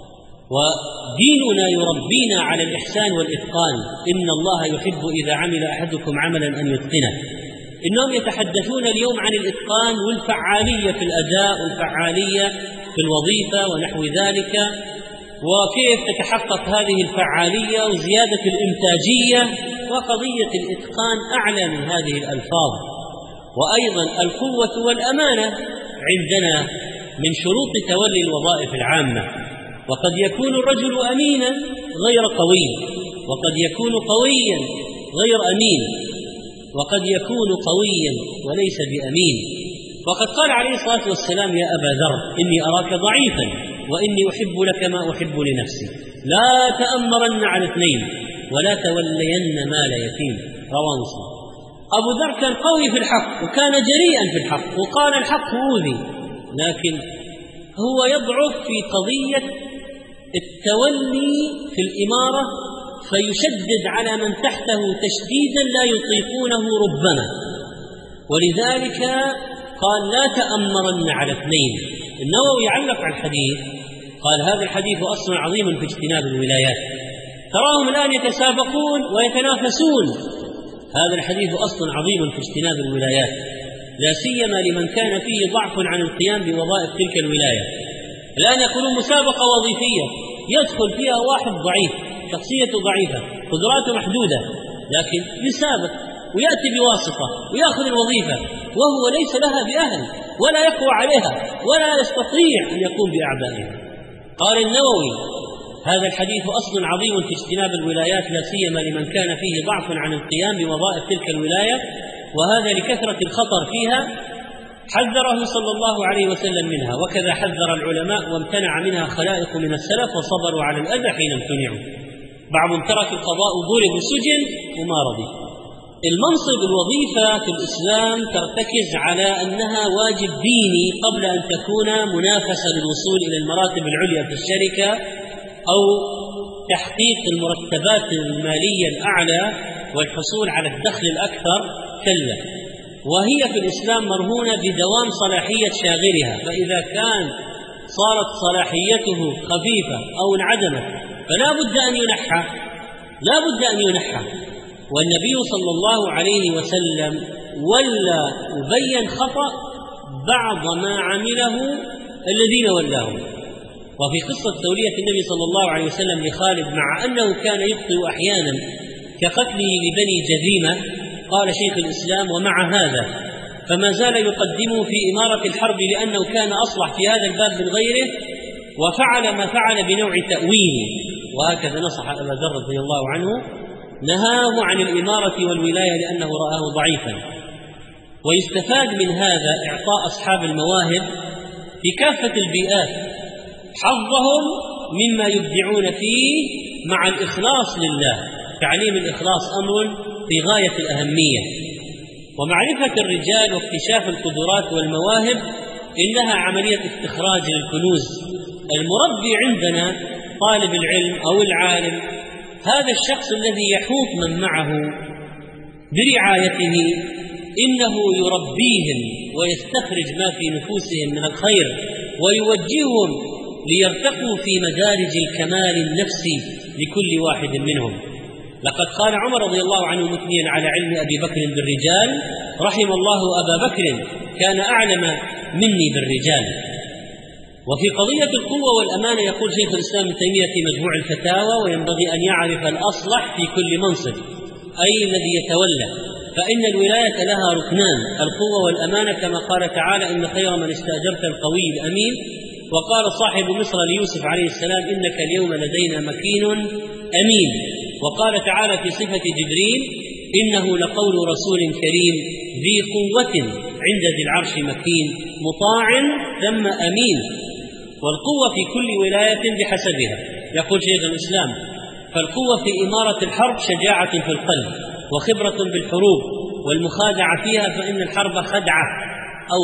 وديننا يربينا على الإحسان والإتقان. إن الله يحب إذا عمل أحدكم عملا أن يتقنه. إنهم يتحدثون اليوم عن الإتقان والفعالية في الأداء والفعالية في الوظيفة ونحو ذلك، وكيف تتحقق هذه الفعالية وزيادة الإنتاجية. وقضية الإتقان أعلى من هذه الألفاظ. وأيضا القوة والأمانة عندنا من شروط تولي الوظائف العامة. وقد يكون الرجل أمينا غير قوي، وقد يكون قويا غير أمين، وقد يكون قويا وليس بأمين. وقد قال عليه الصلاة والسلام: يا أبا ذر إني أراك ضعيفا وإني أحب لك ما أحب لنفسي، لا تأمرن على اثنين ولا تولين مال يتيم. رواه مسلم. أبو ذر كان قوي في الحق وكان جريئا في الحق وقال الحق أوذي، لكن هو يضعف في قضية التولي في الإمارة فيشدد على من تحته تشديدا لا يطيقونه ربما، ولذلك قال: لا تأمرن على اثنين. النووي علق على الحديث قال: هذا الحديث أصل عظيم في اجتناب الولايات. تراهم الآن يتسابقون ويتنافسون. هذا الحديث أصل عظيم في اجتناب الولايات، لا سيما لمن كان فيه ضعف عن القيام بوظائف تلك الولاية. الآن يقولون مسابقة وظيفية يدخل فيها واحد ضعيف، شخصيته ضعيفة، قدراته محدودة، لكن يسابق ويأتي بواسطة ويأخذ الوظيفة وهو ليس لها بأهل ولا يقوى عليها ولا يستطيع أن يقوم بأعبائها. قال النووي: هذا الحديث أصل عظيم في اجتناب الولايات، لا سيما لمن كان فيه ضعف عن القيام بوظائف تلك الولاية، وهذا لكثرة الخطر فيها، حذره صلى الله عليه وسلم منها. وكذا حذر العلماء وامتنع منها خلائق من السلف وصبروا على الأذى حين امتنعوا. بعضهم ترك القضاء وضرب وسجن وما رضي. المنصب الوظيفة في الإسلام ترتكز على أنها واجب ديني قبل أن تكون منافسة للوصول إلى المراتب العليا في الشركة أو تحقيق المرتبات المالية الأعلى والحصول على الدخل الأكثر. كلا، وهي في الإسلام مرهونة بدوام صلاحية شاغرها، فإذا كان صارت صلاحيته خفيفة أو انعدمت فلا بد أن ينحى، لا بد أن ينحى. والنبي صلى الله عليه وسلم ولا يبين خطأ بعض ما عمله الذين ولاهم. وفي قصة تولية النبي صلى الله عليه وسلم لخالد مع أنه كان يخطئ أحيانا كقتله لبني جذيمة، قال شيخ الإسلام: ومع هذا فما زال يقدمه في إمارة الحرب لأنه كان أصلح في هذا الباب من غيره، وفعل ما فعل بنوع تأويل. وهكذا نصح أبا ذر رضي الله عنه، نهاه عن الإمارة والولاية لأنه رآه ضعيفا. ويستفاد من هذا إعطاء أصحاب المواهب في كافة البيئات حظهم مما يبدعون فيه مع الإخلاص لله. تعليم الإخلاص أمر في غاية الأهمية، ومعرفة الرجال واكتشاف القدرات والمواهب إنها عملية استخراج للكنوز. المربي عندنا طالب العلم أو العالم، هذا الشخص الذي يحوط من معه برعايته إنه يربيهم ويستخرج ما في نفوسهم من الخير ويوجههم ليرتقوا في مدارج الكمال النفسي لكل واحد منهم. لقد قال عمر رضي الله عنه مثنيا على علم أبي بكر بالرجال: رحم الله أبا بكر كان أعلم مني بالرجال. وفي قضية القوة والأمانة يقول شيخ الإسلام ابن تيمية في مجموع الفتاوى: وينبغي أن يعرف الأصلح في كل منصب، أي الذي يتولى، فإن الولاية لها ركنان: القوة والأمانة، كما قال تعالى: إن خير من استأجرت القوي الأمين. وقال صاحب مصر ليوسف عليه السلام: إنك اليوم لدينا مكين أمين. وقال تعالى في صفة جبريل: إنه لقول رسول كريم ذي قوة عند ذي العرش مكين مطاع ثم أمين. والقوة في كل ولاية بحسبها. يقول شيخ الإسلام: فالقوة في إمارة الحرب شجاعة في القلب وخبرة بالحروب والمخادعة فيها، فإن الحرب خدعة أو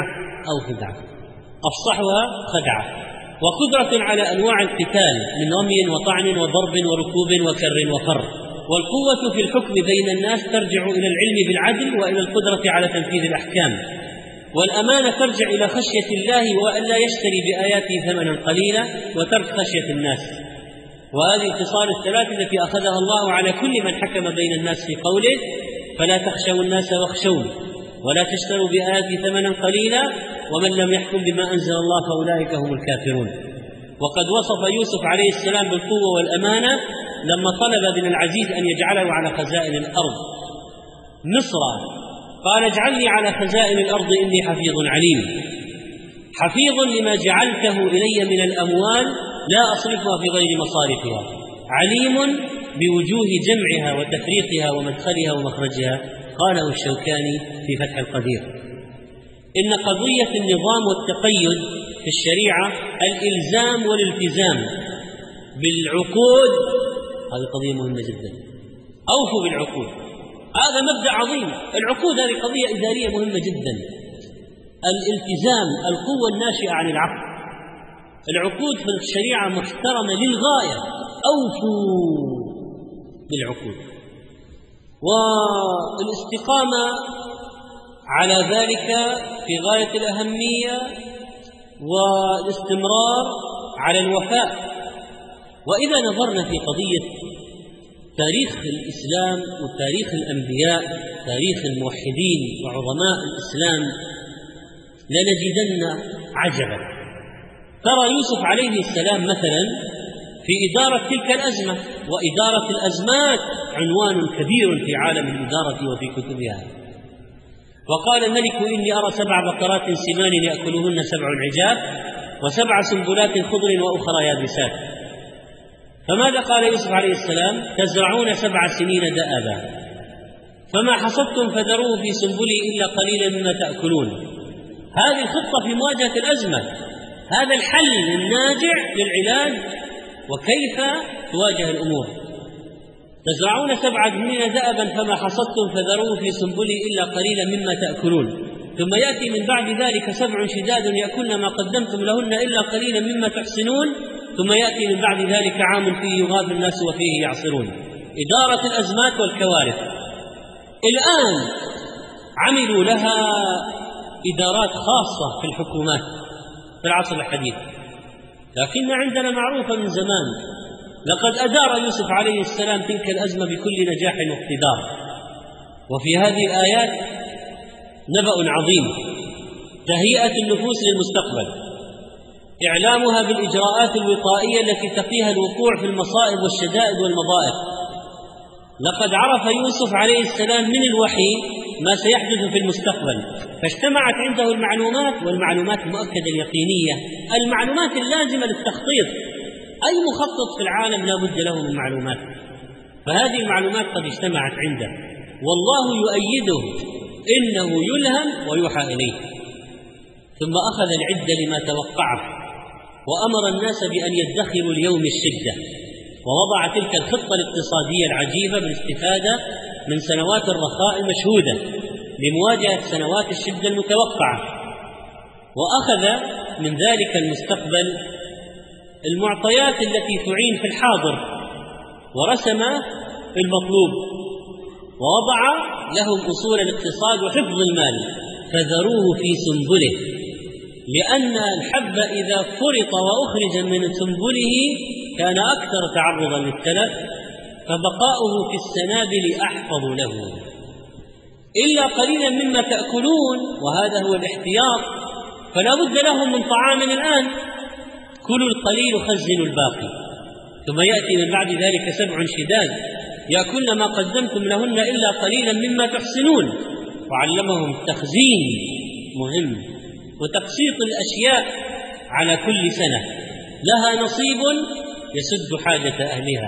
خدعة أفصحها خدعة، وقدرة على أنواع القتال من رمي وطعن وضرب وركوب وكر وفر. والقوة في الحكم بين الناس ترجع إلى العلم بالعدل وإلى القدرة على تنفيذ الأحكام. والأمانة ترجع إلى خشية الله وأن لا يشتري بآياته ثمنا قليلا وترك خشية الناس. وهذه الخصال الثلاث التي أخذها الله على كل من حكم بين الناس في قوله: فلا تخشوا الناس واخشون ولا تشتروا بآياتي ثمنا قليلا ومن لم يحكم بما أنزل الله فأولئك هم الكافرون. وقد وصف يوسف عليه السلام بالقوة والأمانة لما طلب من العزيز أن يجعله على خزائن الأرض مصر، قال: اجعلني على خزائن الأرض إني حفيظ عليم. حفيظ لما جعلته إلي من الأموال لا أصرفها في غير مصارفها، عليم بوجوه جمعها وتفريقها ومدخلها ومخرجها. قاله الشوكاني في فتح القدير. إن قضية النظام والتقيد في الشريعة الإلزام والالتزام بالعقود، هذه قضية مهمة جدا. أوفوا بالعقود، هذا مبدأ عظيم. العقود هذه قضية إدارية مهمة جدا. الالتزام القوة الناشئة عن العقد. العقود في الشريعة محترمة للغاية، أوفوا بالعقود. والاستقامة على ذلك في غاية الأهمية، والاستمرار على الوفاء. وإذا نظرنا في قضية تاريخ الإسلام وتاريخ الأنبياء، تاريخ الموحدين وعظماء الإسلام، لنجدن عجبا. ترى يوسف عليه السلام مثلا في إدارة تلك الأزمة، وإدارة الأزمات عنوان كبير في عالم الإدارة وفي كتبها. وقال الملك: إني أرى 7 بقرات سمان يأكلهن 7 عجاف و7 سنبلات خضر وأخرى يابسات. فماذا قال يوسف عليه السلام؟ تزرعون 7 سنين دأبا فما حصدتم فذروه في سنبله إلا قليلا مما تأكلون. هذه الخطة في مواجهة الأزمة، هذا الحل الناجع للعلاج وكيف تواجه الأمور. تزرعون 7 سنين دأبا فما حصدتم فذروه في سنبله إلا قليلا مما تأكلون. ثم يأتي من بعد ذلك 7 شداد يأكلن ما قدمتم لهن إلا قليلا مما تحسنون. ثم يأتي من بعد ذلك عام فيه يغاث الناس وفيه يعصرون. إدارة الأزمات والكوارث الآن عملوا لها إدارات خاصة في الحكومات في العصر الحديث، لكن عندنا معروفة من زمان. لقد أدار يوسف عليه السلام تلك الأزمة بكل نجاح واقتدار. وفي هذه الآيات نبأ عظيم: تهيئة النفوس للمستقبل، إعلامها بالإجراءات الوقائية التي تقيها الوقوع في المصائب والشدائد والمضائق. لقد عرف يوسف عليه السلام من الوحي ما سيحدث في المستقبل، فاجتمعت عنده المعلومات، والمعلومات المؤكدة اليقينية، المعلومات اللازمة للتخطيط. أي مخطط في العالم لا بد له من معلومات، فهذه المعلومات قد اجتمعت عنده، والله يؤيده، إنه يلهم ويوحى إليه. ثم أخذ العدة لما توقعه، وأمر الناس بأن يدخروا اليوم الشدة، ووضع تلك الخطة الاقتصادية العجيبة بالاستفادة من سنوات الرخاء المشهودة لمواجهة سنوات الشدة المتوقعة. وأخذ من ذلك المستقبل المعطيات التي تعين في الحاضر، ورسم المطلوب، ووضع لهم أصول الاقتصاد وحفظ المال. فذروه في سنبله، لأن الحب إذا فرط وأخرج من سنبله كان أكثر تعرضا للتلف، فبقاؤه في السنابل أحفظ له. إلا قليلا مما تأكلون، وهذا هو الاحتياط، فلا بد لهم من طعام الآن، كلوا القليل خزنوا الباقي. ثم يأتي من بعد ذلك 7 شداد يأكلن ما قدمتم لهن إلا قليلا مما تحسنون. وعلمهم التخزين مهم، وتقسيط الأشياء على كل سنة لها نصيب يسد حاجة أهلها.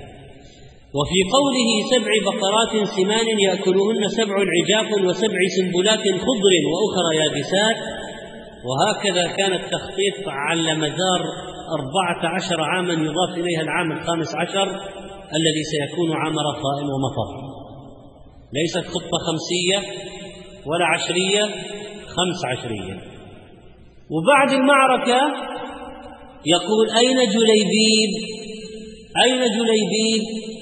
وفي قوله 7 بقرات سمان يأكلهن 7 عجاف و7 سنبلات خضر وأخرى يابسات. وهكذا كان التخطيط على مدار 14 عاما يضاف إليها العام 15 الذي سيكون عام رخاء ومطر. ليست خطة 5 ولا 10، 15. وبعد المعركة يقول أين جليبيب؟ أين جليبيب؟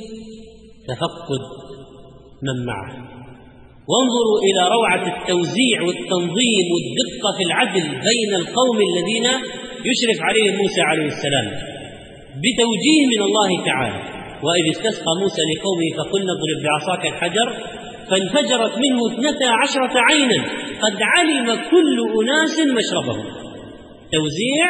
تفقد من معه. وانظروا إلى روعة التوزيع والتنظيم والدقة في العدل بين القوم الذين يشرف عليهم موسى عليه السلام بتوجيه من الله تعالى. وإذ استسقى موسى لقومه فقلنا اضرب بعصاك الحجر فانفجرت منه 12 عينا قد علم كل أناس مشربهم. توزيع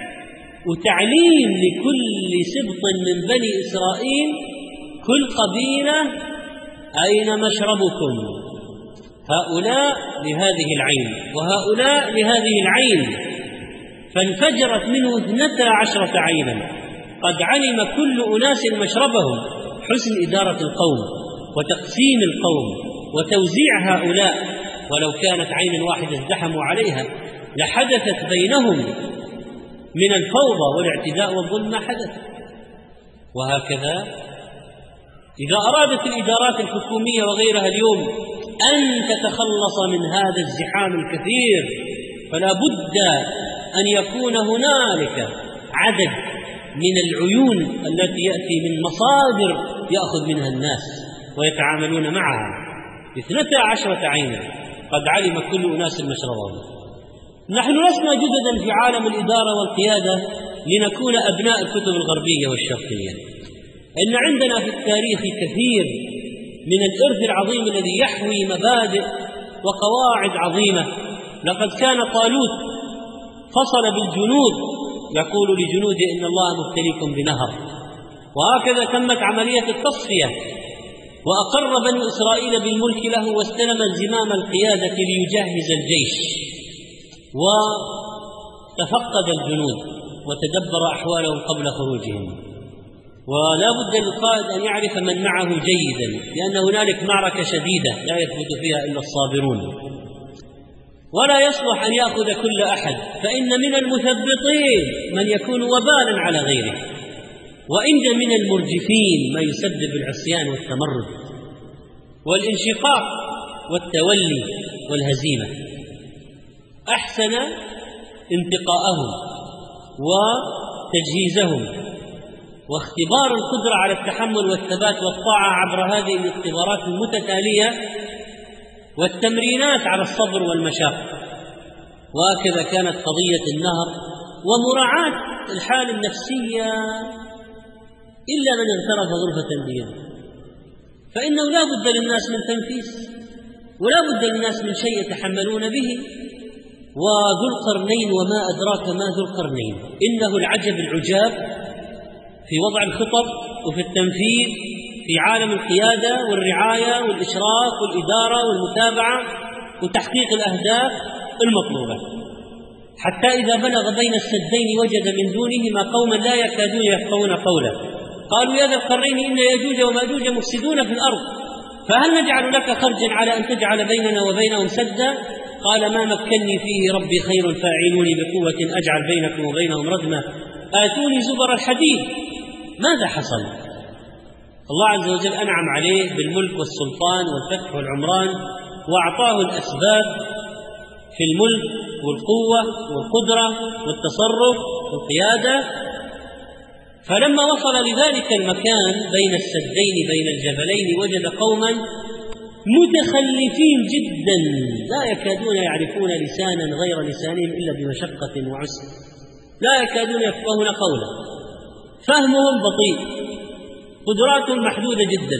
وتعليم لكل سبط من بني إسرائيل، كل قبيلة أين مشربكم، هؤلاء لهذه العين وهؤلاء لهذه العين، فانفجرت منه 12 عينا قد علم كل أناس مشربهم. حسن إدارة القوم وتقسيم القوم وتوزيع هؤلاء. ولو كانت عين واحدة ازدحموا عليها لحدثت بينهم من الفوضى والاعتداء والظلم ما حدث. وهكذا إذا أرادت الإدارات الحكومية وغيرها اليوم أن تتخلص من هذا الزحام الكثير فلا بد أن يكون هنالك عدد من العيون التي يأتي من مصادر يأخذ منها الناس ويتعاملون معها. 12 عينا قد علم كل أناس مشربهم. نحن لسنا جددا في عالم الإدارة والقيادة لنكون أبناء الكتب الغربية والشرقية. إن عندنا في التاريخ كثير من الإرث العظيم الذي يحوي مبادئ وقواعد عظيمة. لقد كان طالوت فصل بالجنود يقول لجنوده إن الله مبتليكم بنهر. وهكذا تمت عملية التصفية، وأقر بنو إسرائيل بالملك له واستلم زمام القيادة ليجهز الجيش وتفقد الجنود وتدبر أحوالهم قبل خروجهم. ولا بد للقائد أن يعرف من معه جيدا، لأن هنالك معركة شديدة لا يثبت فيها إلا الصابرون. ولا يصلح أن يأخذ كل أحد، فإن من المثبطين من يكون وبالا على غيره، وإن من المرجفين ما يسبب العصيان والتمرد والانشقاق والتولي والهزيمة. أحسن انتقاءهم وتجهيزهم واختبار القدرة على التحمل والثبات والطاعة عبر هذه الاختبارات المتتالية والتمرينات على الصبر والمشاق. وهكذا كانت قضية النهر ومراعاة الحالة النفسية إلا من اغترف غرفة بيده، فإنه لا بد للناس من تنفيس ولا بد للناس من شيء يتحملون به. وذو القرنين وما أدراك ما ذو القرنين، إنه العجب العجاب في وضع الخطط وفي التنفيذ في عالم القيادة والرعاية والإشراف والإدارة والمتابعة وتحقيق الأهداف المطلوبة. حتى إذا بلغ بين السدين وجد من دونهما قوما لا يكادون يفقهون قولا قالوا يا ذا القرنين إن يأجوج ومأجوج مفسدون في الأرض فهل نجعل لك خرجا على أن تجعل بيننا وبينهم سدا؟ قال ما مكني فيه ربي خير فاعينوني بقوة أجعل بينكم وبينهم ردما آتوني زبر الحديد. ماذا حصل؟ الله عز وجل أنعم عليه بالملك والسلطان والفتح والعمران وأعطاه الأسباب في الملك والقوة والقدرة والتصرف والقيادة. فلما وصل لذلك المكان بين السدين بين الجبلين وجد قوما متخلفين جدا، لا يكادون يعرفون لسانا غير لسانهم إلا بمشقة وعسر، لا يكادون يفقهون قولا، فهمهم بطيء، قدراتهم محدودة جدا،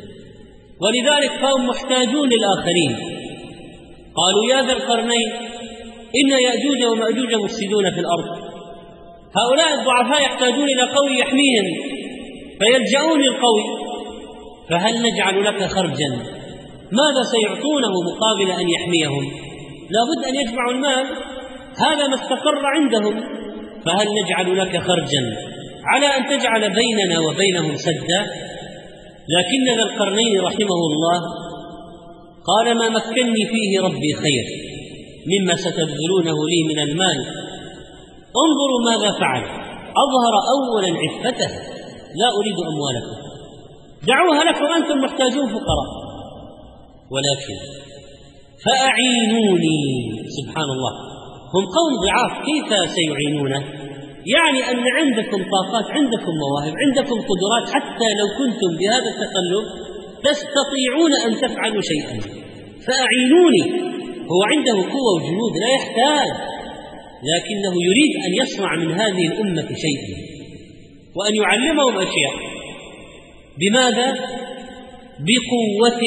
ولذلك فهم محتاجون للآخرين. قالوا يا ذا القرنين إن يأجوج ومأجوج مفسدون في الأرض، هؤلاء الضعفاء يحتاجون إلى قوي يحميهم فيلجؤون للقوي، فهل نجعل لك خرجا؟ ماذا سيعطونه مقابل أن يحميهم؟ لابد أن يجمعوا المال، هذا ما استقر عندهم، فهل نجعل لك خرجا على أن تجعل بيننا وبينهم سدا؟ لكن ذا القرنين رحمه الله قال ما مكنني فيه ربي خير مما ستبذلونه لي من المال، انظروا ماذا فعل، أظهر أولا عفته، لا أريد أموالكم، دعوها لكم أنتم محتاجون فقراء، ولكن فأعينوني. سبحان الله، هم قوم ضعاف، كيف سيعينونه؟ يعني أن عندكم طاقات، عندكم مواهب، عندكم قدرات، حتى لو كنتم بهذا التقلب تستطيعون أن تفعلوا شيئا، فأعينوني. هو عنده قوة وجنود لا يحتاج، لكنه يريد أن يصنع من هذه الأمة شيئا وأن يعلمهم أشياء. بماذا؟ بقوة.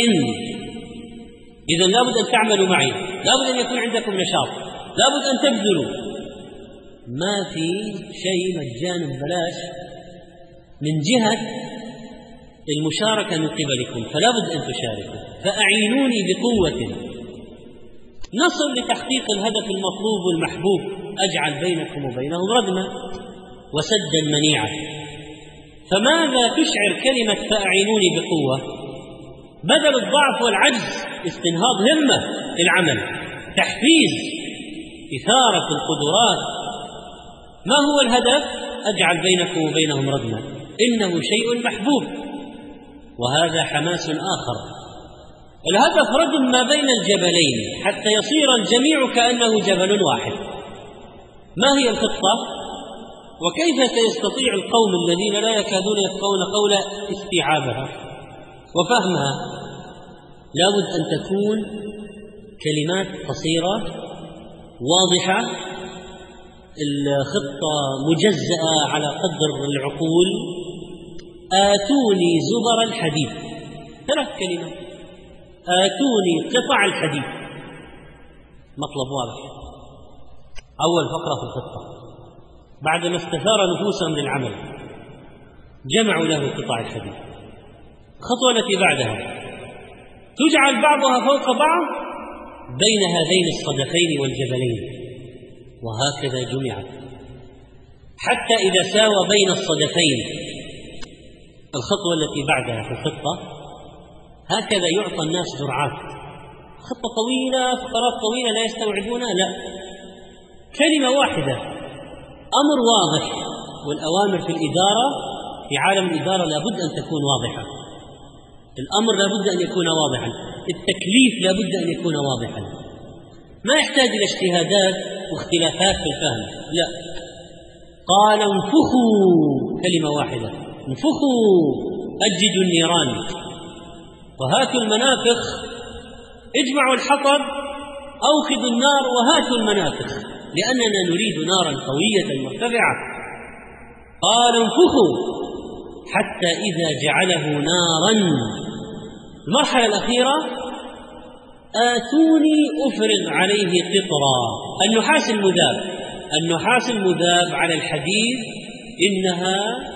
إذن لابد أن تعملوا معي، لابد أن يكون عندكم نشاط، لابد أن تبذلوا، ما في شيء مجانا ببلاش من جهة المشاركة من قبلكم، فلا بد أن تشاركوا. فأعينوني بقوة نصل لتحقيق الهدف المطلوب والمحبوب، أجعل بينكم وبينهم ردما وسدا منيعا. فماذا تشعر كلمة فأعينوني بقوة؟ بدل الضعف والعجز استنهاض همة في العمل، تحفيز، إثارة القدرات. ما هو الهدف؟ أجعل بينكم وبينهم ردما، إنه شيء محبوب، وهذا حماس آخر. الهدف ردم ما بين الجبلين حتى يصير الجميع كأنه جبل واحد. ما هي الخطة؟ وكيف سيستطيع القوم الذين لا يكادون يفقهون قولا استيعابها وفهمها؟ لابد أن تكون كلمات قصيرة واضحة، الخطة مجزأة على قدر العقول. آتوني زبر الحديد، 3 كلمات، آتوني قطع الحديد، مطلب واضح. أول فقرة في الخطة، بعدما استثار نفوسهم للعمل جمعوا له قطع الحديد. الخطوة التي بعدها تجعل بعضها فوق بعض بين هذين الصدفين والجبلين، وهكذا جمعت حتى إذا ساوى بين الصدفين. الخطوة التي بعدها في الخطة هكذا يعطى الناس جرعات، خطة طويلة، فقرات طويلة لا يستوعبونها، لا، كلمة واحدة، أمر واضح. والأوامر في الإدارة، في عالم الإدارة لابد أن تكون واضحة، الأمر لابد أن يكون واضحا، التكليف لابد أن يكون واضحا، ما يحتاج إلى اجتهادات واختلافات في الفهم، لا. قال انفخوا، كلمة واحدة، انفخوا أجدوا النيران، وهاتوا المنافخ، اجمعوا الحطب، أوقدوا النار وهاتوا المنافخ، لأننا نريد نارا قوية مرتفعة. قال انفخوا حتى إذا جعله نارا. المرحلة الأخيرة آتوني أفرغ عليه قطرا، النحاس المذاب، النحاس المذاب على الحديد إنها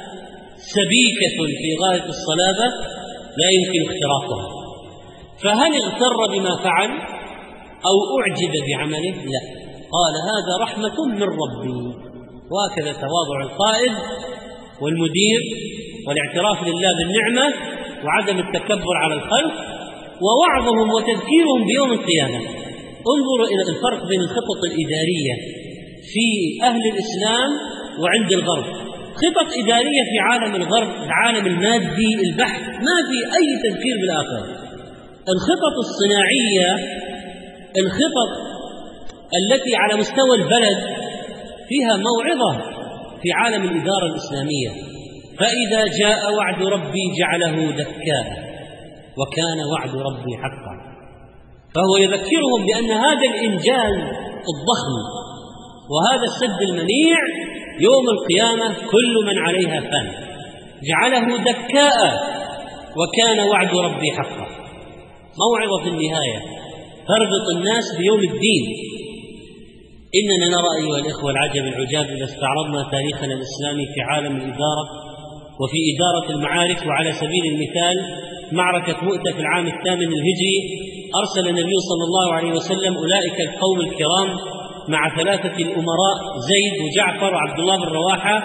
سبيكة في غاية الصلابة لا يمكن اختراقها. فهل اغتر بما فعل أو أعجب بعمله؟ لا، قال هذا رحمة من ربي. وهكذا تواضع القائد والمدير والاعتراف لله بالنعمة وعدم التكبر على الخلق ووعظهم وتذكيرهم بيوم القيامة. انظروا إلى الفرق بين الخطط الإدارية في أهل الإسلام وعند الغرب. خطط إدارية في عالم الغرب، العالم المادي البحت، ما في أي تذكير بالآخرة. الخطط الصناعية، الخطط التي على مستوى البلد فيها موعظة في عالم الإدارة الإسلامية. فإذا جاء وعد ربي جعله دكاء، وكان وعد ربي حقا. فهو يذكرهم بأن هذا الإنجاز الضخم وهذا السد المنيع يوم القيامة كل من عليها فان، جعله دكاء، وكان وعد ربي حقا. موعظة في النهاية تربط الناس بيوم الدين. إننا نرى أيها الإخوة العجب العجاب إذا استعرضنا تاريخنا الإسلامي في عالم الإدارة وفي إدارة المعارك. وعلى سبيل المثال معركة مؤتة في العام 8 الهجري، أرسل النبي صلى الله عليه وسلم أولئك القوم الكرام مع 3 الأمراء زيد وجعفر وعبد الله بن رواحة،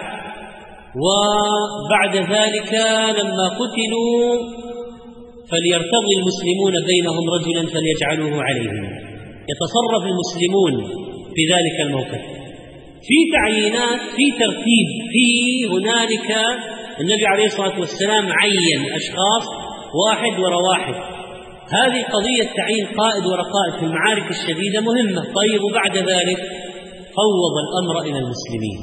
وبعد ذلك لما قتلوا فليرتضي المسلمون بينهم رجلا فليجعلوه عليهم. يتصرف المسلمون في ذلك الموقف في تعيينات، في ترتيب، في هنالك النبي عليه الصلاة والسلام عين أشخاص واحد وراء واحد. هذه قضية تعيين قائد ورقائد في المعارك الشديدة مهمة. طيب وبعد ذلك فوض الأمر إلى المسلمين.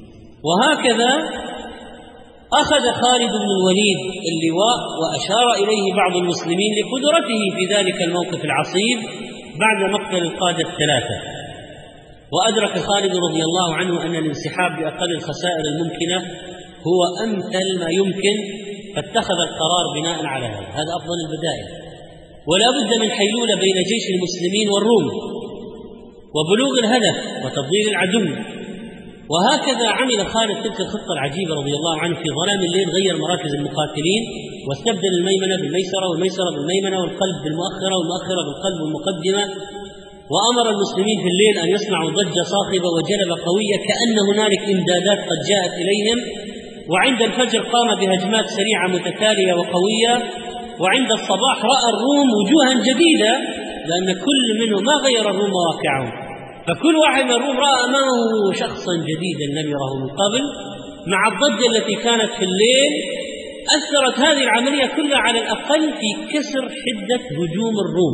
وهكذا أخذ خالد بن الوليد اللواء وأشار إليه بعض المسلمين لقدرته في ذلك الموقف العصيب بعد مقتل القادة 3. وأدرك خالد رضي الله عنه أن الانسحاب بأقل الخسائر الممكنة هو أمثل ما يمكن، فاتخذ القرار بناء على هذا أفضل البدائل. ولا بد من حيلولة بين جيش المسلمين والروم وبلوغ الهدف وتضليل العدو. وهكذا عمل خالد تلك الخطة العجيبة رضي الله عنه. في ظلام الليل غير مراكز المقاتلين واستبدل الميمنة بالميسرة والميسرة بالميمنة والقلب بالمؤخرة والمؤخرة بالقلب والمقدمة، وأمر المسلمين في الليل أن يصنعوا ضجة صاخبة وجلبة قوية كأن هنالك إمدادات قد جاءت إليهم. وعند الفجر قام بهجمات سريعة متتالية وقوية. وعند الصباح رأى الروم وجوها جديدة، لأن كل منهم ما غير الروم مواقعهم، فكل واحد من الروم رأى أمامه شخصا جديدا لم يره من قبل. مع الضجة التي كانت في الليل أثرت هذه العملية كلها على الأقل في كسر حدة هجوم الروم،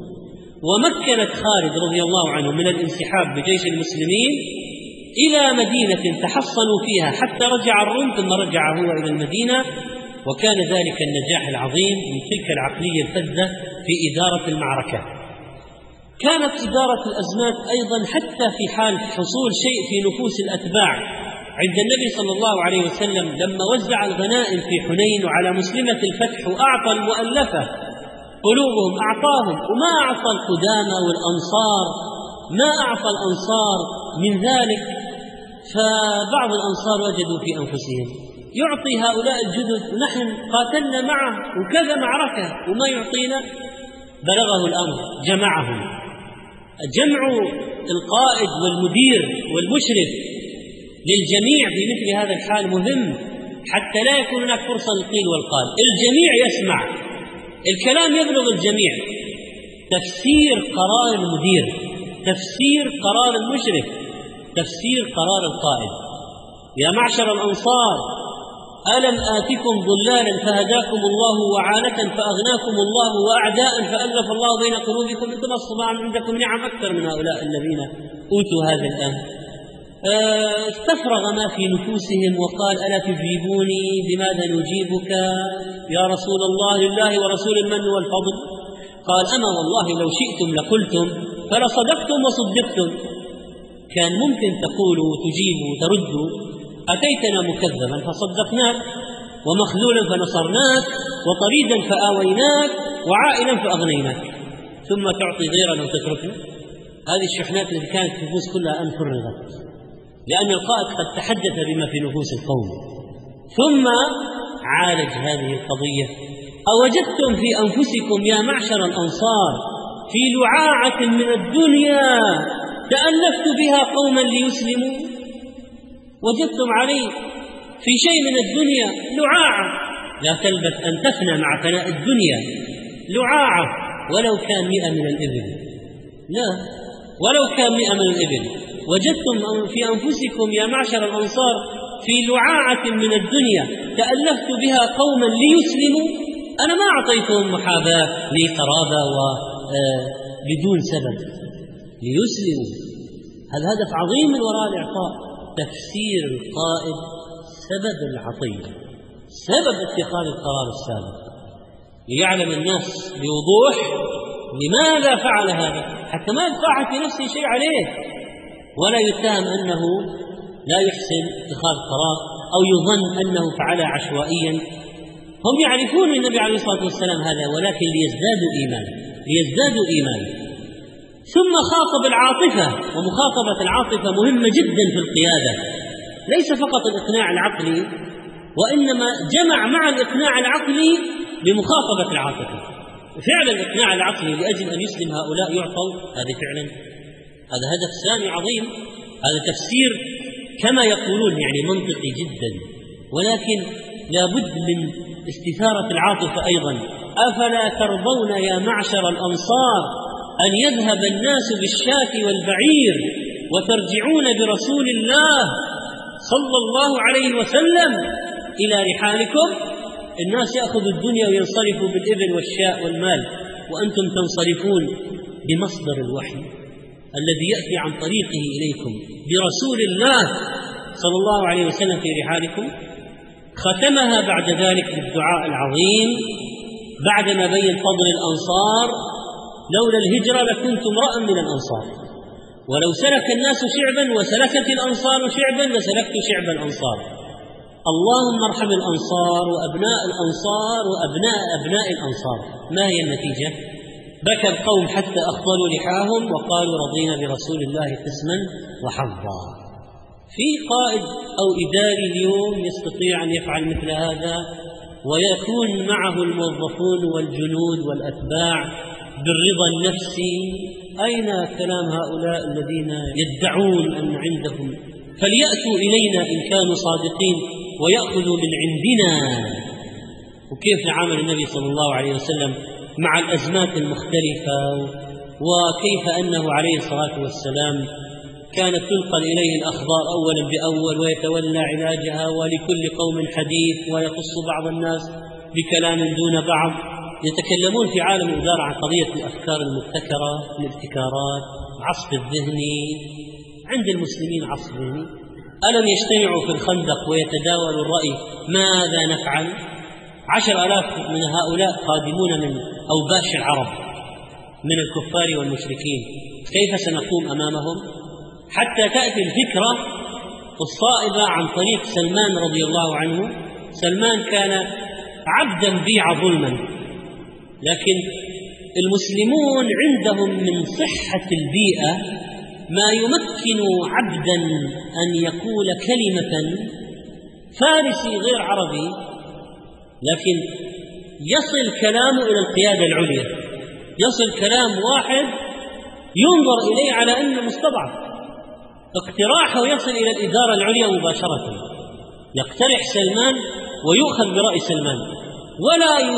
ومكنت خالد رضي الله عنه من الانسحاب بجيش المسلمين إلى مدينة تحصنوا فيها حتى رجع الروم، ثم رجع هو إلى المدينة. وكان ذلك النجاح العظيم من تلك العقلية الفذة في إدارة المعركة. كانت إدارة الأزمات أيضا حتى في حال حصول شيء في نفوس الأتباع عند النبي صلى الله عليه وسلم لما وزع الغنائم في حنين وعلى مسلمة الفتح وأعطى المؤلفة قلوبهم أعطاهم، وما أعطى القدامى والأنصار، ما أعطى الأنصار من ذلك. فبعض الأنصار وجدوا في أنفسهم يعطي هؤلاء الجدد ونحن قاتلنا معه وكذا معركة وما يعطينا. بلغه الأمر جمعهم. جمع القائد والمدير والمشرف للجميع في مثل هذا الحال مهم حتى لا يكون هناك فرصة للقيل والقال. الجميع يسمع الكلام، يبلغ الجميع. تفسير قرار المدير، تفسير قرار المشرف، تفسير قرار القائد. يا معشر الأنصار ألم آتكم ضلالا فهداكم الله وعالة فأغناكم الله وأعداء فألف الله بين قلوبكم. أنتم أصبح عندكم نعم أكثر من هؤلاء الذين أوتوا هذا الآن. استفرغ ما في نفوسهم وقال ألا تجيبوني؟ بماذا نجيبك يا رسول الله؟ لله ورسول المن والفضل. قال أما والله لو شئتم لقلتم فلصدقتم وصدقتم. كان ممكن تقولوا وتجيبوا وتردوا أتيتنا مكذبا فصدقناك، ومخذولا فنصرناك، وطريدا فآويناك، وعائلا فأغنيناك، ثم تعطي غيرنا وتتركنا. هذه الشحنات التي كانت في النفوس كلها أن فرغت، لأن القائد قد تحدث بما في نفوس القوم. ثم عالج هذه القضية. أوجدتم في أنفسكم يا معشر الأنصار في لعاعة من الدنيا تألفت بها قوما ليسلموا؟ وجدتم عليه في شيء من الدنيا لعاعة لا تلبث أن تفنى مع فناء الدنيا. لعاعة ولو كان 100 من الإبل، لا ولو كان 100 من الإبل. وجدتم في أنفسكم يا معشر الأنصار في لعاعة من الدنيا تألفت بها قوما ليسلموا. أنا ما أعطيتهم محاباة لي قرابة بدون سبب، ليسلموا. هذا هدف عظيم من وراء الإعطاء. تفسير القائد سبب العطية، سبب اتخاذ القرار السابق. ليعلم الناس بوضوح لماذا فعل هذا، حتى ما يقع في نفسه شيء عليه ولا يتهم أنه لا يحسن اتخاذ قرار أو يظن أنه فعل عشوائيا. هم يعرفون من النبي عليه الصلاة والسلام هذا، ولكن ليزدادوا إيمانا. ثم خاطب العاطفة، ومخاطبة العاطفة مهمة جدا في القيادة، ليس فقط الإقناع العقلي، وإنما جمع مع الإقناع العقلي بمخاطبة العاطفة. فعلا الإقناع العقلي لأجل أن يسلم هؤلاء يعطوا، هذا فعلا هذا هدف سامي عظيم، هذا تفسير كما يقولون يعني منطقي جدا، ولكن لا بد من استثارة العاطفة أيضا. أفلا ترضون يا معشر الأنصار أن يذهب الناس بالشاة والبعير وترجعون برسول الله صلى الله عليه وسلم إلى رحالكم؟ الناس يأخذوا الدنيا وينصرفوا بالإبل والشاء والمال، وأنتم تنصرفون بمصدر الوحي الذي يأتي عن طريقه إليكم برسول الله صلى الله عليه وسلم في رحالكم. ختمها بعد ذلك بالدعاء العظيم بعدما بين فضل الأنصار: لولا الهجرة لكنت امرأ من الأنصار، ولو سلك الناس شعبا وسلكت الأنصار شعبا لسلكت شعب الأنصار. اللهم ارحم الأنصار وأبناء الأنصار وأبناء أبناء الأنصار. ما هي النتيجة؟ بكى القوم حتى أخضلوا لحاهم وقالوا رضينا برسول الله قسما وحظا. في قائد أو إداري اليوم يستطيع أن يفعل مثل هذا ويكون معه الموظفون والجنود والأتباع بالرضا النفسي؟ أين كلام هؤلاء الذين يدعون أن عندهم؟ فليأتوا إلينا إن كانوا صادقين ويأخذوا من عندنا. وكيف عمل النبي صلى الله عليه وسلم مع الأزمات المختلفة، وكيف أنه عليه الصلاة والسلام كانت تنقل إليه الأخبار أولا بأول ويتولى علاجها، ولكل قوم حديث ويخص بعض الناس بكلام دون بعض. يتكلمون في عالم الإدارة عن قضية الأفكار المبتكرة، الابتكارات، العصف الذهني. عند المسلمين عصف ذهني؟ ألم يجتمعوا في الخندق ويتداولوا الرأي ماذا نفعل؟ 10,000 من هؤلاء قادمون من أوباش العرب من الكفار والمشركين، كيف سنقوم أمامهم؟ حتى تأتي الفكرة الصائبة عن طريق سلمان رضي الله عنه. سلمان كان عبدا بيع ظلما، لكن المسلمون عندهم من صحة البيئة ما يمكن عبدا أن يقول كلمة فارسي غير عربي، لكن يصل كلامه إلى القيادة العليا، يصل كلام واحد ينظر إليه على أنه مستضعف، اقتراحه يصل إلى الإدارة العليا مباشرة. يقترح سلمان ويؤخذ برأي سلمان، ولا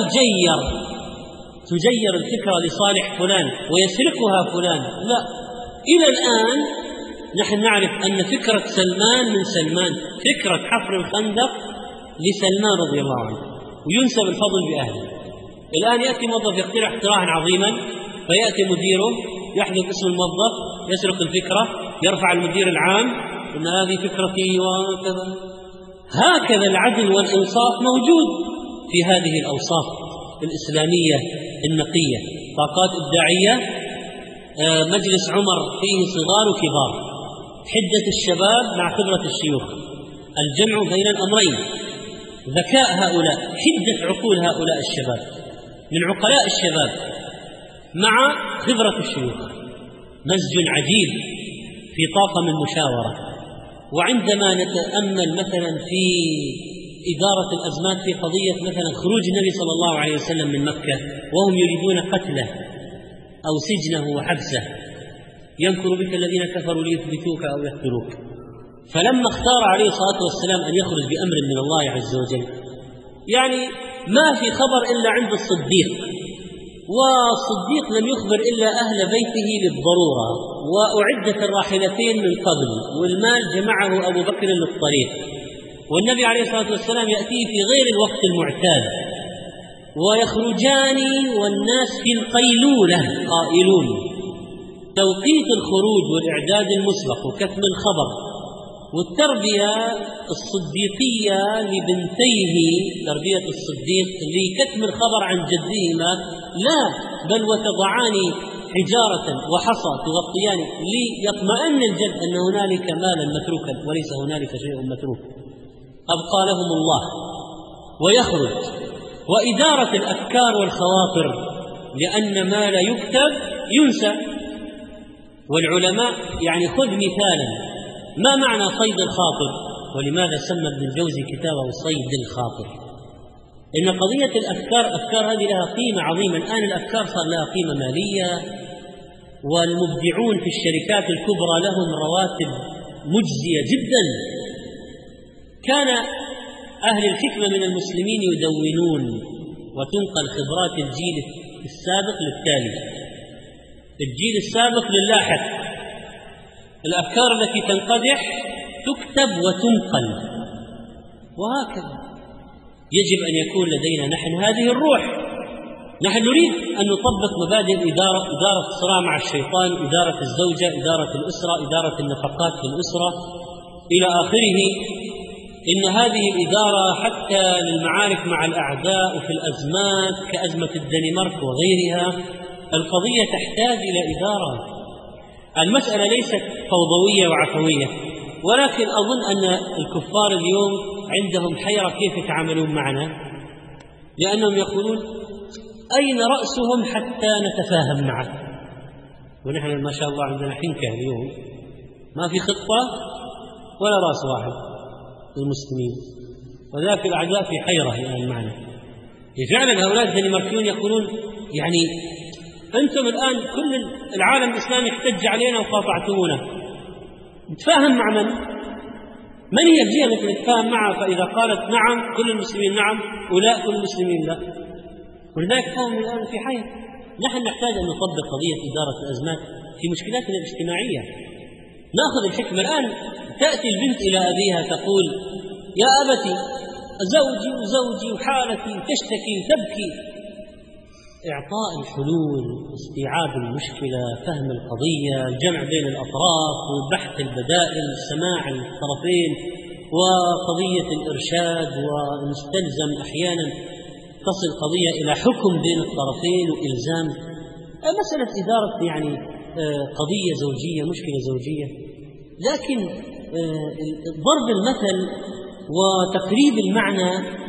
تجير الفكرة لصالح فلان ويسرقها فلان، لا. إلى الآن نحن نعرف أن فكرة سلمان من سلمان، فكرة حفر الخندق لسلمان رضي الله عنه، وينسب الفضل بأهله. الآن يأتي موظف يقترح اقتراحا عظيما، فيأتي مديره يحذف اسم الموظف، يسرق الفكرة، يرفع المدير العام إن هذه فكرتي وكذا. هكذا العدل والإنصاف موجود في هذه الأوصاف الإسلامية النقية. طاقات إبداعية، مجلس عمر فيه صغار وكبار، حدة الشباب مع خبرة الشيوخ، الجمع بين الأمرين، ذكاء هؤلاء، حدة عقول هؤلاء الشباب من عقلاء الشباب مع خبرة الشيوخ، مزج عجيب في طاقم المشاورة. وعندما نتأمل مثلا في إدارة الأزمات في قضية مثلا خروج النبي صلى الله عليه وسلم من مكة وهم يريدون قتله أو سجنه وحبسه، يمكر بك الذين كفروا ليثبتوك أو يقتلوك. فلما اختار عليه الصلاة والسلام أن يخرج بأمر من الله عز وجل، يعني ما في خبر إلا عند الصديق، والصديق لم يخبر إلا أهل بيته للضرورة، وأعدت الراحلتين من قبل، والمال جمعه أبو بكر للطريق، والنبي عليه الصلاة والسلام يأتيه في غير الوقت المعتاد، ويخرجان والناس في القيلولة قائلون. توقيت الخروج والإعداد المسبق وكتم الخبر والتربية الصديقية لبنتيه، تربية الصديق لكتم الخبر عن جدهما، لا بل وتضعان حجارة وحصى تغطيان ليطمئن الجد أن هنالك مالا متروكا وليس هنالك شيء متروك، أبقى لهم الله ويخرج. وإدارة الأفكار والخواطر، لأن ما لا يكتب ينسى. والعلماء يعني خذ مثالا، ما معنى صيد الخاطر؟ ولماذا سمى ابن الجوزي كتابه صيد الخاطر؟ إن قضية أفكار هذه لها قيمة عظيمة. الآن الأفكار صار لها قيمة مالية، والمبدعون في الشركات الكبرى لهم رواتب مجزية جدا. كان أهل الحكمة من المسلمين يدونون وتنقل خبرات الجيل السابق للتالي، الجيل السابق للاحق. الأفكار التي تنقدح تكتب وتنقل، وهكذا يجب أن يكون لدينا نحن هذه الروح. نحن نريد أن نطبق مبادئ الإدارة، إدارة الصراع مع الشيطان، إدارة الزوجة، إدارة الأسرة، إدارة النفقات في الأسرة إلى آخره. إن هذه الإدارة حتى للمعارك مع الأعداء وفي الأزمات كأزمة الدنمارك وغيرها، القضية تحتاج إلى إدارة. المسألة ليست فوضوية وعفوية، ولكن أظن أن الكفار اليوم عندهم حيرة كيف يتعاملون معنا، لأنهم يقولون أين رأسهم حتى نتفاهم معه؟ ونحن ما شاء الله عندنا حنكة اليوم، ما في خطة ولا رأس واحد للمسلمين، وذاك الأعداء في حيرة الآن معنا. فعلا هؤلاء الدنماركيون يقولون يعني أنتم الآن كل العالم الإسلامي احتج علينا وقاطعتمونا، نتفاهم مع من هي الجهة التي نتفاهم معها؟ فإذا قالت نعم كل المسلمين نعم ولا كل المسلمين لا، ولذلك فهم الآن في حيرة. نحن نحتاج أن نطبق قضية إدارة الأزمات في مشكلاتنا الاجتماعية. نأخذ الحكمة. الآن تأتي البنت إلى أبيها تقول يا أبتي زوجي وحالتي، تشتكي تبكي. إعطاء الحلول، استيعاب المشكلة، فهم القضية، الجمع بين الأطراف وبحث البدائل، سماع الطرفين، وقضية الإرشاد، ونستلزم أحيانا تصل قضية إلى حكم بين الطرفين وإلزام. مسألة إدارة يعني قضية زوجية، مشكلة زوجية، لكن ضرب المثل وتقريب المعنى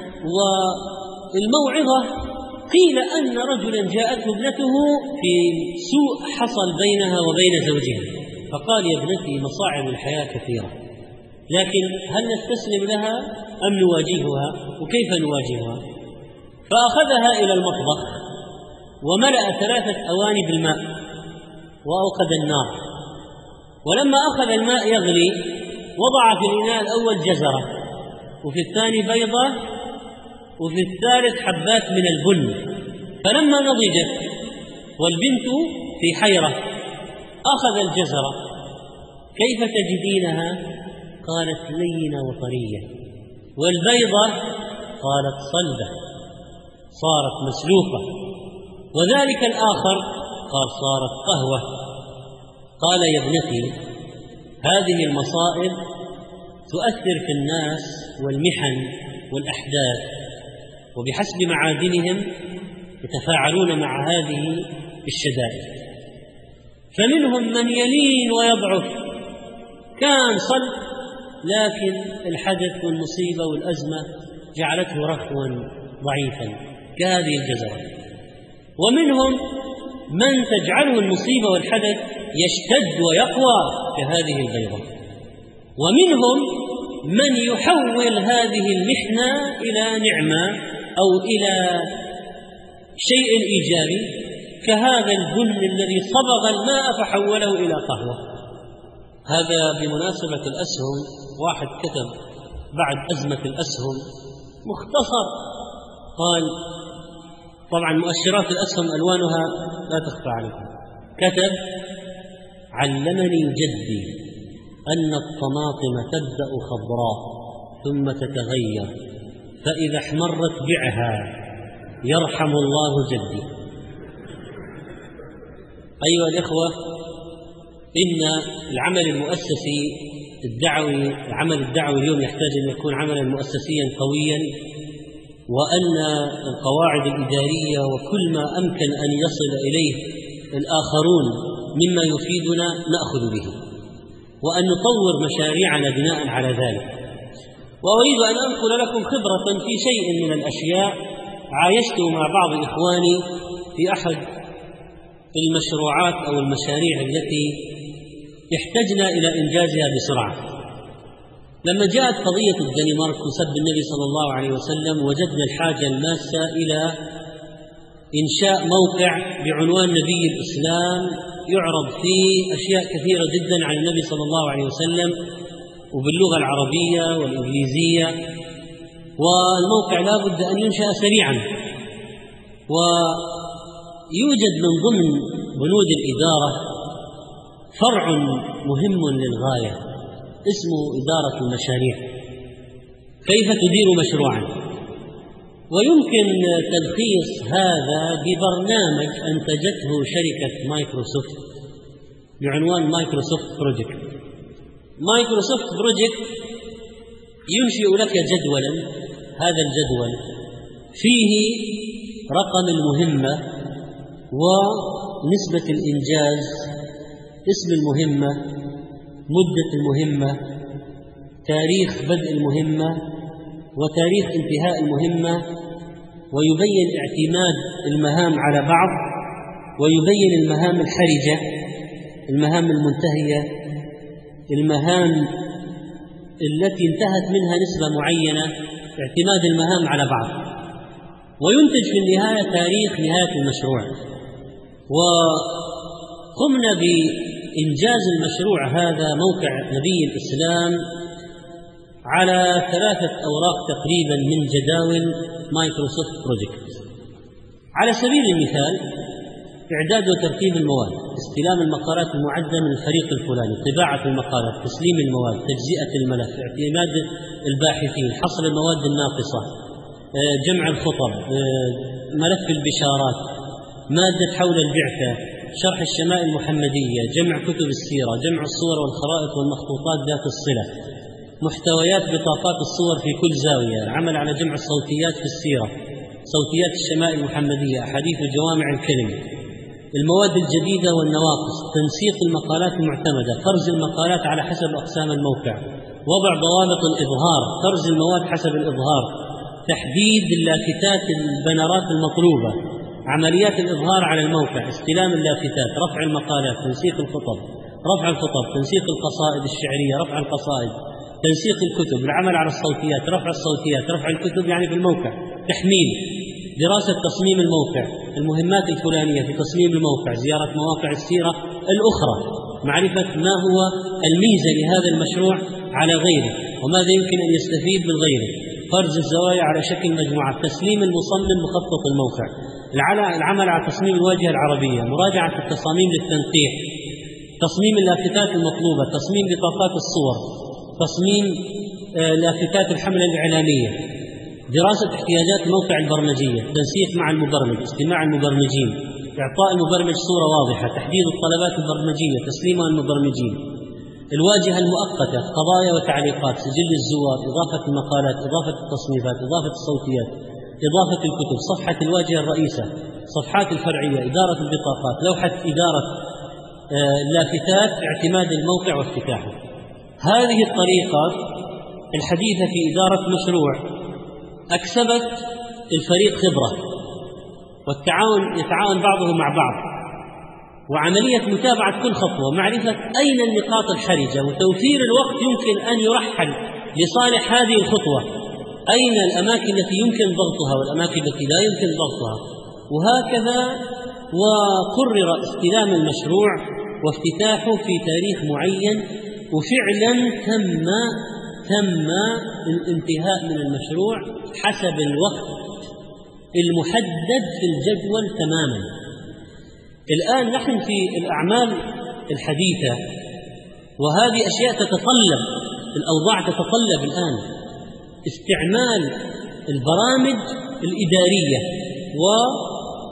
والموعظة. قيل أن رجلا جاءته ابنته في سوء حصل بينها وبين زوجها، فقال يا ابنتي مصاعب الحياة كثيرة، لكن هل نستسلم لها أم نواجهها؟ وكيف نواجهها؟ فأخذها إلى المطبخ وملأ 3 أواني بالماء وأوقد النار، ولما أخذ الماء يغلي وضع في الإناء الأول جزرة، وفي الثاني بيضة، وفي الثالث حبات من البن. فلما نضجت والبنت في حيرة أخذ الجزرة. كيف تجدينها؟ قالت لينة وطرية. والبيضة؟ قالت صلبة، صارت مسلوقة. وذلك الآخر قال صارت قهوة. قال يا ابنتي هذه المصائب تؤثر في الناس والمحن والأحداث، وبحسب معادنهم يتفاعلون مع هذه الشدائد. فمنهم من يلين ويضعف، كان صلب، لكن الحدث والمصيبة والأزمة جعلته رخوا ضعيفا كهذه الجزرة. ومنهم من تجعله المصيبة والحدث يشتد ويقوى كهذه البيضة. ومنهم من يحول هذه المحنة إلى نعمة أو إلى شيء إيجابي، كهذا البن الذي صبغ الماء فحوله إلى قهوة. هذا بمناسبة الأسهم، واحد كتب بعد أزمة الأسهم مختصر، قال طبعا مؤشرات الأسهم ألوانها لا تخفى عليكم، كتب علمني جدي أن الطماطم تبدأ خضراء ثم تتغير، فإذا احمرت بعها يرحم الله جدي. أيها الإخوة، إن العمل المؤسسي الدعوي، العمل الدعوي اليوم يحتاج أن يكون عملا مؤسسيا قويا، وأن القواعد الإدارية وكل ما أمكن أن يصل إليه الآخرون مما يفيدنا نأخذ به، وأن نطور مشاريعنا بناء على ذلك. وأريد أن أنقل لكم خبرة في شيء من الأشياء عايشته مع بعض إخواني في أحد المشروعات أو المشاريع التي احتجنا إلى إنجازها بسرعة. لما جاءت قضية الدنمارك وسب النبي صلى الله عليه وسلم، وجدنا الحاجة الماسة إلى إنشاء موقع بعنوان نبي الإسلام يعرض فيه أشياء كثيرة جدا عن النبي صلى الله عليه وسلم وباللغة العربية والإنجليزية، والموقع لا بد أن ينشأ سريعا. ويوجد من ضمن بنود الإدارة فرع مهم للغاية اسمه إدارة المشاريع، كيف تدير مشروعا. ويمكن تلخيص هذا ببرنامج أنتجته شركة مايكروسوفت بعنوان مايكروسوفت بروجكت. مايكروسوفت بروجكت ينشئ لك جدولا، هذا الجدول فيه رقم المهمة ونسبة الإنجاز، اسم المهمة، مدة المهمة، تاريخ بدء المهمة وتاريخ انتهاء المهمة، ويبين اعتماد المهام على بعض، ويبين المهام الحرجة، المهام المنتهية، المهام التي انتهت منها نسبة معينة، اعتماد المهام على بعض، وينتج في النهاية تاريخ نهاية المشروع. وقمنا بإنجاز المشروع هذا موقع نبي الإسلام على 3 أوراق تقريبا من جداول مايكروسوفت بروجكت. على سبيل المثال إعداد وترتيب المواد، استلام المقالات المعدة من الفريق الفلاني، طباعة المقالات، تسليم المواد، تجزئة الملف، اعتماد الباحثين، حصر المواد الناقصة، جمع الخطب، ملف البشارات، مادة حول البعثة، شرح الشمائل المحمدية، جمع كتب السيرة، جمع الصور والخرائط والمخطوطات ذات الصلة، محتويات بطاقات الصور في كل زاوية، العمل على جمع الصوتيات في السيرة، صوتيات الشمائل المحمدية، أحاديث وجوامع الكلم، المواد الجديدة والنواقص، تنسيق المقالات المعتمدة، فرز المقالات على حسب أقسام الموقع، وضع ضوابط الإظهار، فرز المواد حسب الإظهار، تحديد اللافتات البنرات المطلوبة، عمليات الإظهار على الموقع، استلام اللافتات، رفع المقالات، تنسيق الخطب، رفع الخطب، تنسيق القصائد الشعرية، رفع القصائد، تنسيق الكتب، العمل على الصوتيات، رفع الصوتيات، رفع الكتب يعني في الموقع، تحميل، دراسة تصميم الموقع، المهمات الفلانية في تصميم الموقع، زيارة مواقع السيرة الأخرى، معرفة ما هو الميزة لهذا المشروع على غيره وماذا يمكن أن يستفيد من غيره، فرز الزوايا على شكل مجموعة، تسليم المصمم مخطط الموقع، العمل على تصميم الواجهة العربية، مراجعة التصاميم للتنقيح، تصميم اللافتات المطلوبة، تصميم بطاقات الصور، تصميم لافتات الحملة الإعلانية، دراسة احتياجات الموقع البرمجية، تنسيق مع المبرمج، استماع المبرمجين، إعطاء المبرمج صورة واضحة، تحديد الطلبات البرمجية، تسليمها للمبرمجين، الواجهة المؤقتة، قضايا وتعليقات، سجل الزوار، إضافة المقالات، إضافة التصنيفات، إضافة الصوتيات، إضافة الكتب، صفحة الواجهة الرئيسة، صفحات الفرعية، إدارة البطاقات، لوحة إدارة اللافتات، اعتماد الموقع وافتتاحه. هذه الطريقة الحديثة في إدارة مشروع أكسبت الفريق خبرة، يتعاون بعضهم مع بعض، وعملية متابعة كل خطوة، معرفة أين النقاط الحرجة، وتوفير الوقت يمكن أن يرحل لصالح هذه الخطوة، أين الأماكن التي يمكن ضغطها والأماكن التي لا يمكن ضغطها، وهكذا. وقرر استلام المشروع وافتتاحه في تاريخ معين، وفعلا تم الانتهاء من المشروع حسب الوقت المحدد في الجدول تماما. الآن نحن في الأعمال الحديثة، وهذه أشياء تتطلب، الأوضاع تتطلب الآن استعمال البرامج الإدارية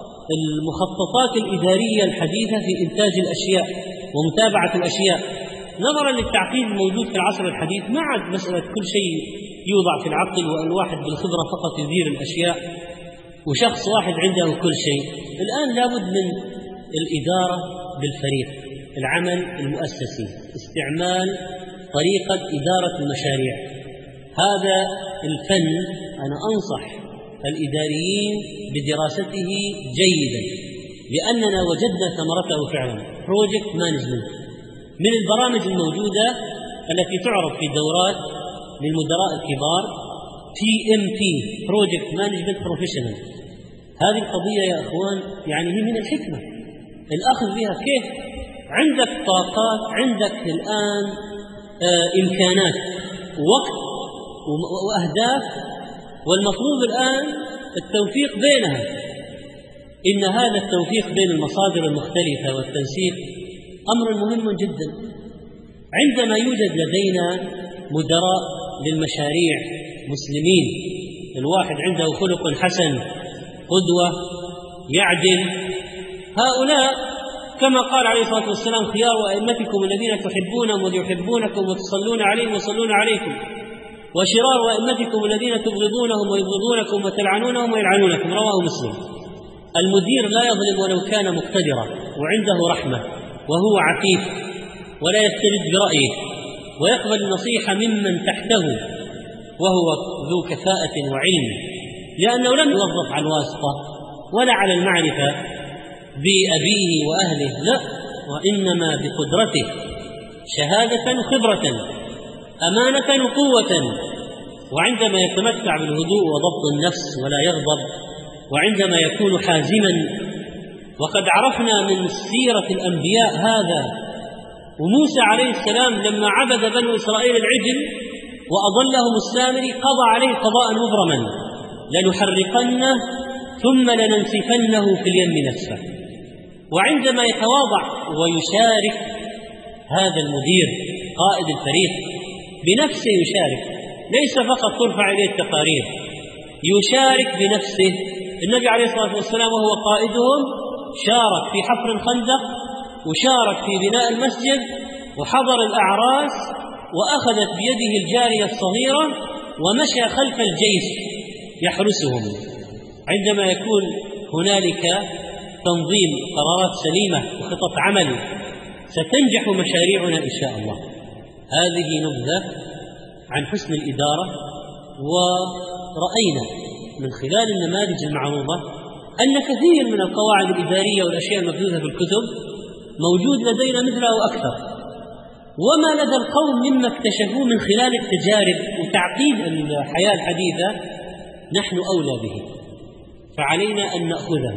والمخططات الإدارية الحديثة في إنتاج الأشياء ومتابعة الأشياء. نظرا للتعقيد الموجود في العصر الحديث ما عاد مسألة كل شيء يوضع في العقل والواحد بالخبرة فقط يدير الأشياء وشخص واحد عنده كل شيء. الآن لابد من الإدارة بالفريق، العمل المؤسسي، استعمال طريقة إدارة المشاريع. هذا الفن أنا أنصح الإداريين بدراسته جيدا، لأننا وجدنا ثمرته فعلا. Project Management من البرامج الموجودة التي تعرض في دورات للمدراء الكبار، PMP Project Management Professional. هذه القضية يا أخوان يعني هي من الحكمة الأخذ بها. كيف عندك طاقات، عندك الآن إمكانات، وقت وأهداف، والمطلوب الآن التوفيق بينها. إن هذا التوفيق بين المصادر المختلفة والتنسيق أمر مهم جدا. عندما يوجد لدينا مدراء للمشاريع مسلمين، الواحد عنده خلق حسن، قدوة، يعدل، هؤلاء كما قال عليه الصلاة والسلام: خيار أئمتكم الذين تحبونهم ويحبونكم وتصلون عليهم ويصلون عليكم، وشرار أئمتكم الذين تبغضونهم ويبغضونكم وتلعنونهم ويلعنونكم. رواه مسلم. المدير لا يظلم ولو كان مقتدرا، وعنده رحمة، وهو عفيف ولا يستند برأيه، ويقبل النصيحة ممن تحته، وهو ذو كفاءة وعلم، لأنه لم يوظف على الواسطة ولا على المعرفة بأبيه وأهله، لا، وإنما بقدرته، شهادة وخبرة، أمانة وقوة. وعندما يتمتع بالهدوء وضبط النفس ولا يغضب، وعندما يكون حازما. وقد عرفنا من سيرة الأنبياء هذا. وموسى عليه السلام لما عبد بنو إسرائيل العجل وأضلهم السامري قضى عليه قضاء مبرما: لنحرقنه ثم لننسفنه في اليم نسفا. وعندما يتواضع ويشارك هذا المدير قائد الفريق بنفسه، يشارك، ليس فقط ترفع إليه التقارير، يشارك بنفسه. النبي عليه الصلاة والسلام وهو قائدهم شارك في حفر الخندق، وشارك في بناء المسجد، وحضر الأعراس، وأخذت بيده الجارية الصغيرة ومشى خلف الجيش يحرسهم. عندما يكون هنالك تنظيم قرارات سليمة وخطط عمل ستنجح مشاريعنا إن شاء الله. هذه نبذة عن حسن الإدارة. ورأينا من خلال النماذج المعروضة أن كثير من القواعد الإدارية والأشياء المبثوثة في الكتب موجود لدينا مثلها وأكثر، وما لدى القوم مما اكتشفوه من خلال التجارب وتعقيد الحياة الحديثة نحن أولى به، فعلينا أن نأخذها.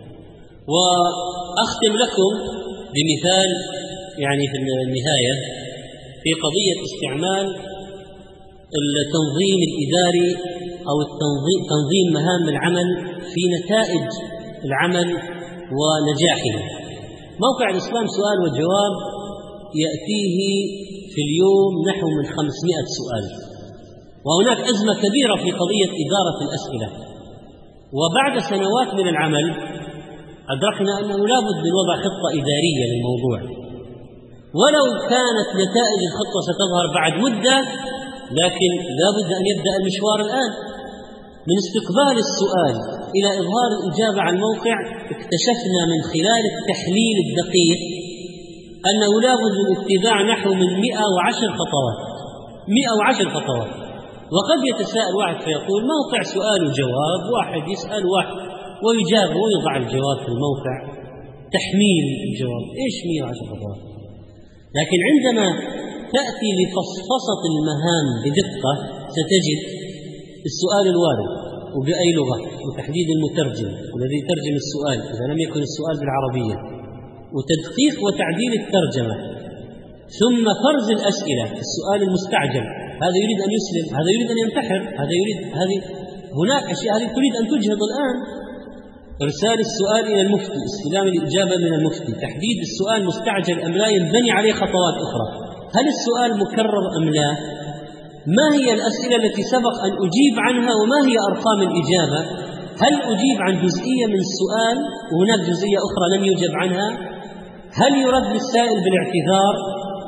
وأختم لكم بمثال يعني في النهاية في قضية استعمال التنظيم الإداري أو تنظيم مهام العمل في نتائج العمل ونجاحه. موقع الإسلام سؤال وجواب يأتيه في اليوم نحو من 500 سؤال، وهناك أزمة كبيرة في قضية إدارة الأسئلة. وبعد سنوات من العمل أدركنا أنه لا بد من وضع خطة إدارية للموضوع، ولو كانت نتائج الخطة ستظهر بعد مدة، لكن لا بد أن يبدأ المشوار الآن. من استقبال السؤال إلى إظهار الإجابة على الموقع اكتشفنا من خلال التحليل الدقيق أنه لا بد من اتباع نحو من 110 خطوات. 110 خطوات. وقد يتساءل واحد فيقول موقع سؤال وجواب، واحد يسأل واحد ويجاب ويضع الجواب في الموقع، تحميل الجواب، إيش 110 خطوات؟ لكن عندما تأتي لفصفصة المهام بدقة ستجد السؤال الوارد وبأي لغة، وتحديد المترجم الذي يترجم السؤال إذا لم يكن السؤال بالعربية، وتدقيق وتعديل الترجمة، ثم فرز الأسئلة. السؤال المستعجل، هذا يريد أن يسلم، هذا يريد أن ينتحر، هذا يريد هناك أشياء هذه تريد أن تجهض الآن. إرسال السؤال إلى المفتي، استلام الإجابة من المفتي، تحديد السؤال مستعجل أم لا، ينبني عليه خطوات أخرى. هل السؤال مكرر أم لا؟ ما هي الأسئلة التي سبق أن أجيب عنها وما هي أرقام الإجابة؟ هل أجيب عن جزئية من السؤال وهناك جزئية أخرى لم يجب عنها؟ هل يرد للسائل بالاعتذار؟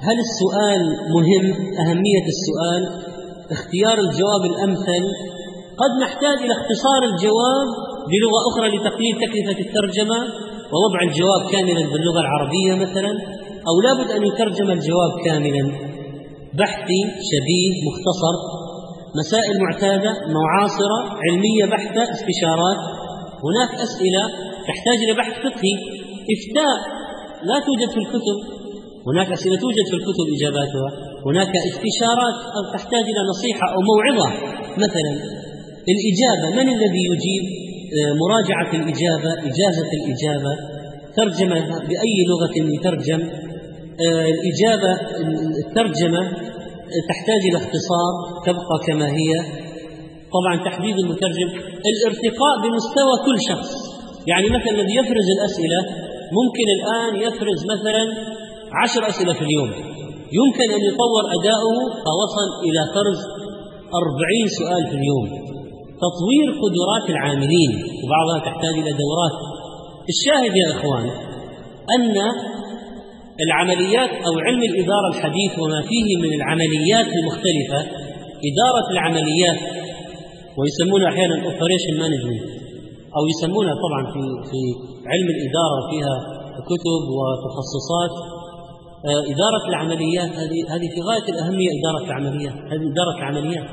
هل السؤال مهم؟ أهمية السؤال، اختيار الجواب الأمثل. قد نحتاج إلى اختصار الجواب بلغة أخرى لتقليل تكلفة الترجمة ووضع الجواب كاملا باللغة العربية مثلا، أو لابد أن يترجم الجواب كاملا، بحثي شبيه مختصر، مسائل معتادة معاصرة علمية بحتة، استشارات. هناك أسئلة تحتاج إلى بحث فقهي، إفتاء لا توجد في الكتب، هناك أسئلة توجد في الكتب إجاباتها، هناك استشارات تحتاج إلى نصيحة أو موعظة مثلا. الإجابة، من الذي يجيب؟ مراجعة الإجابة، إجازة الإجابة، ترجمة بأي لغة يترجم الإجابة، الترجمة تحتاج إلى اختصار تبقى كما هي. طبعا تحديد المترجم، الارتقاء بمستوى كل شخص، يعني مثلا الذي يفرز الأسئلة ممكن الآن يفرز مثلا 10 أسئلة في اليوم، يمكن أن يطور أداؤه فوصل إلى فرز 40 سؤال في اليوم. تطوير قدرات العاملين، وبعضها تحتاج إلى دورات. الشاهد يا إخوان أن العمليات أو علم الإدارة الحديث وما فيه من العمليات المختلفة، إدارة العمليات، ويسمونها أحيانا Operation Management، أو يسمونها طبعا في علم الإدارة فيها كتب وتخصصات. إدارة العمليات هذه في غاية الأهمية. إدارة العمليات هذه إدارة العمليات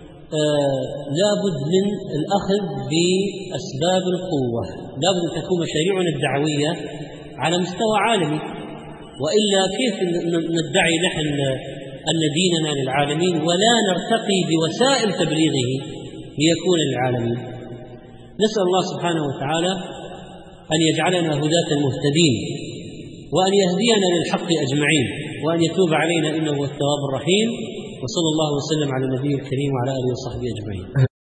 لابد من الأخذ بأسباب القوة، لابد أن تكون مشاريعنا الدعوية على مستوى عالمي، وإلا كيف ندعي نحن أن ديننا للعالمين ولا نرتقي بوسائل تبليغه ليكون للعالمين؟ نسأل الله سبحانه وتعالى أن يجعلنا هداة مهتدين، وأن يهدينا للحق أجمعين، وأن يتوب علينا إنه هو التواب الرحيم. وصلى الله وسلم على النبي الكريم وعلى آله وصحبه أجمعين.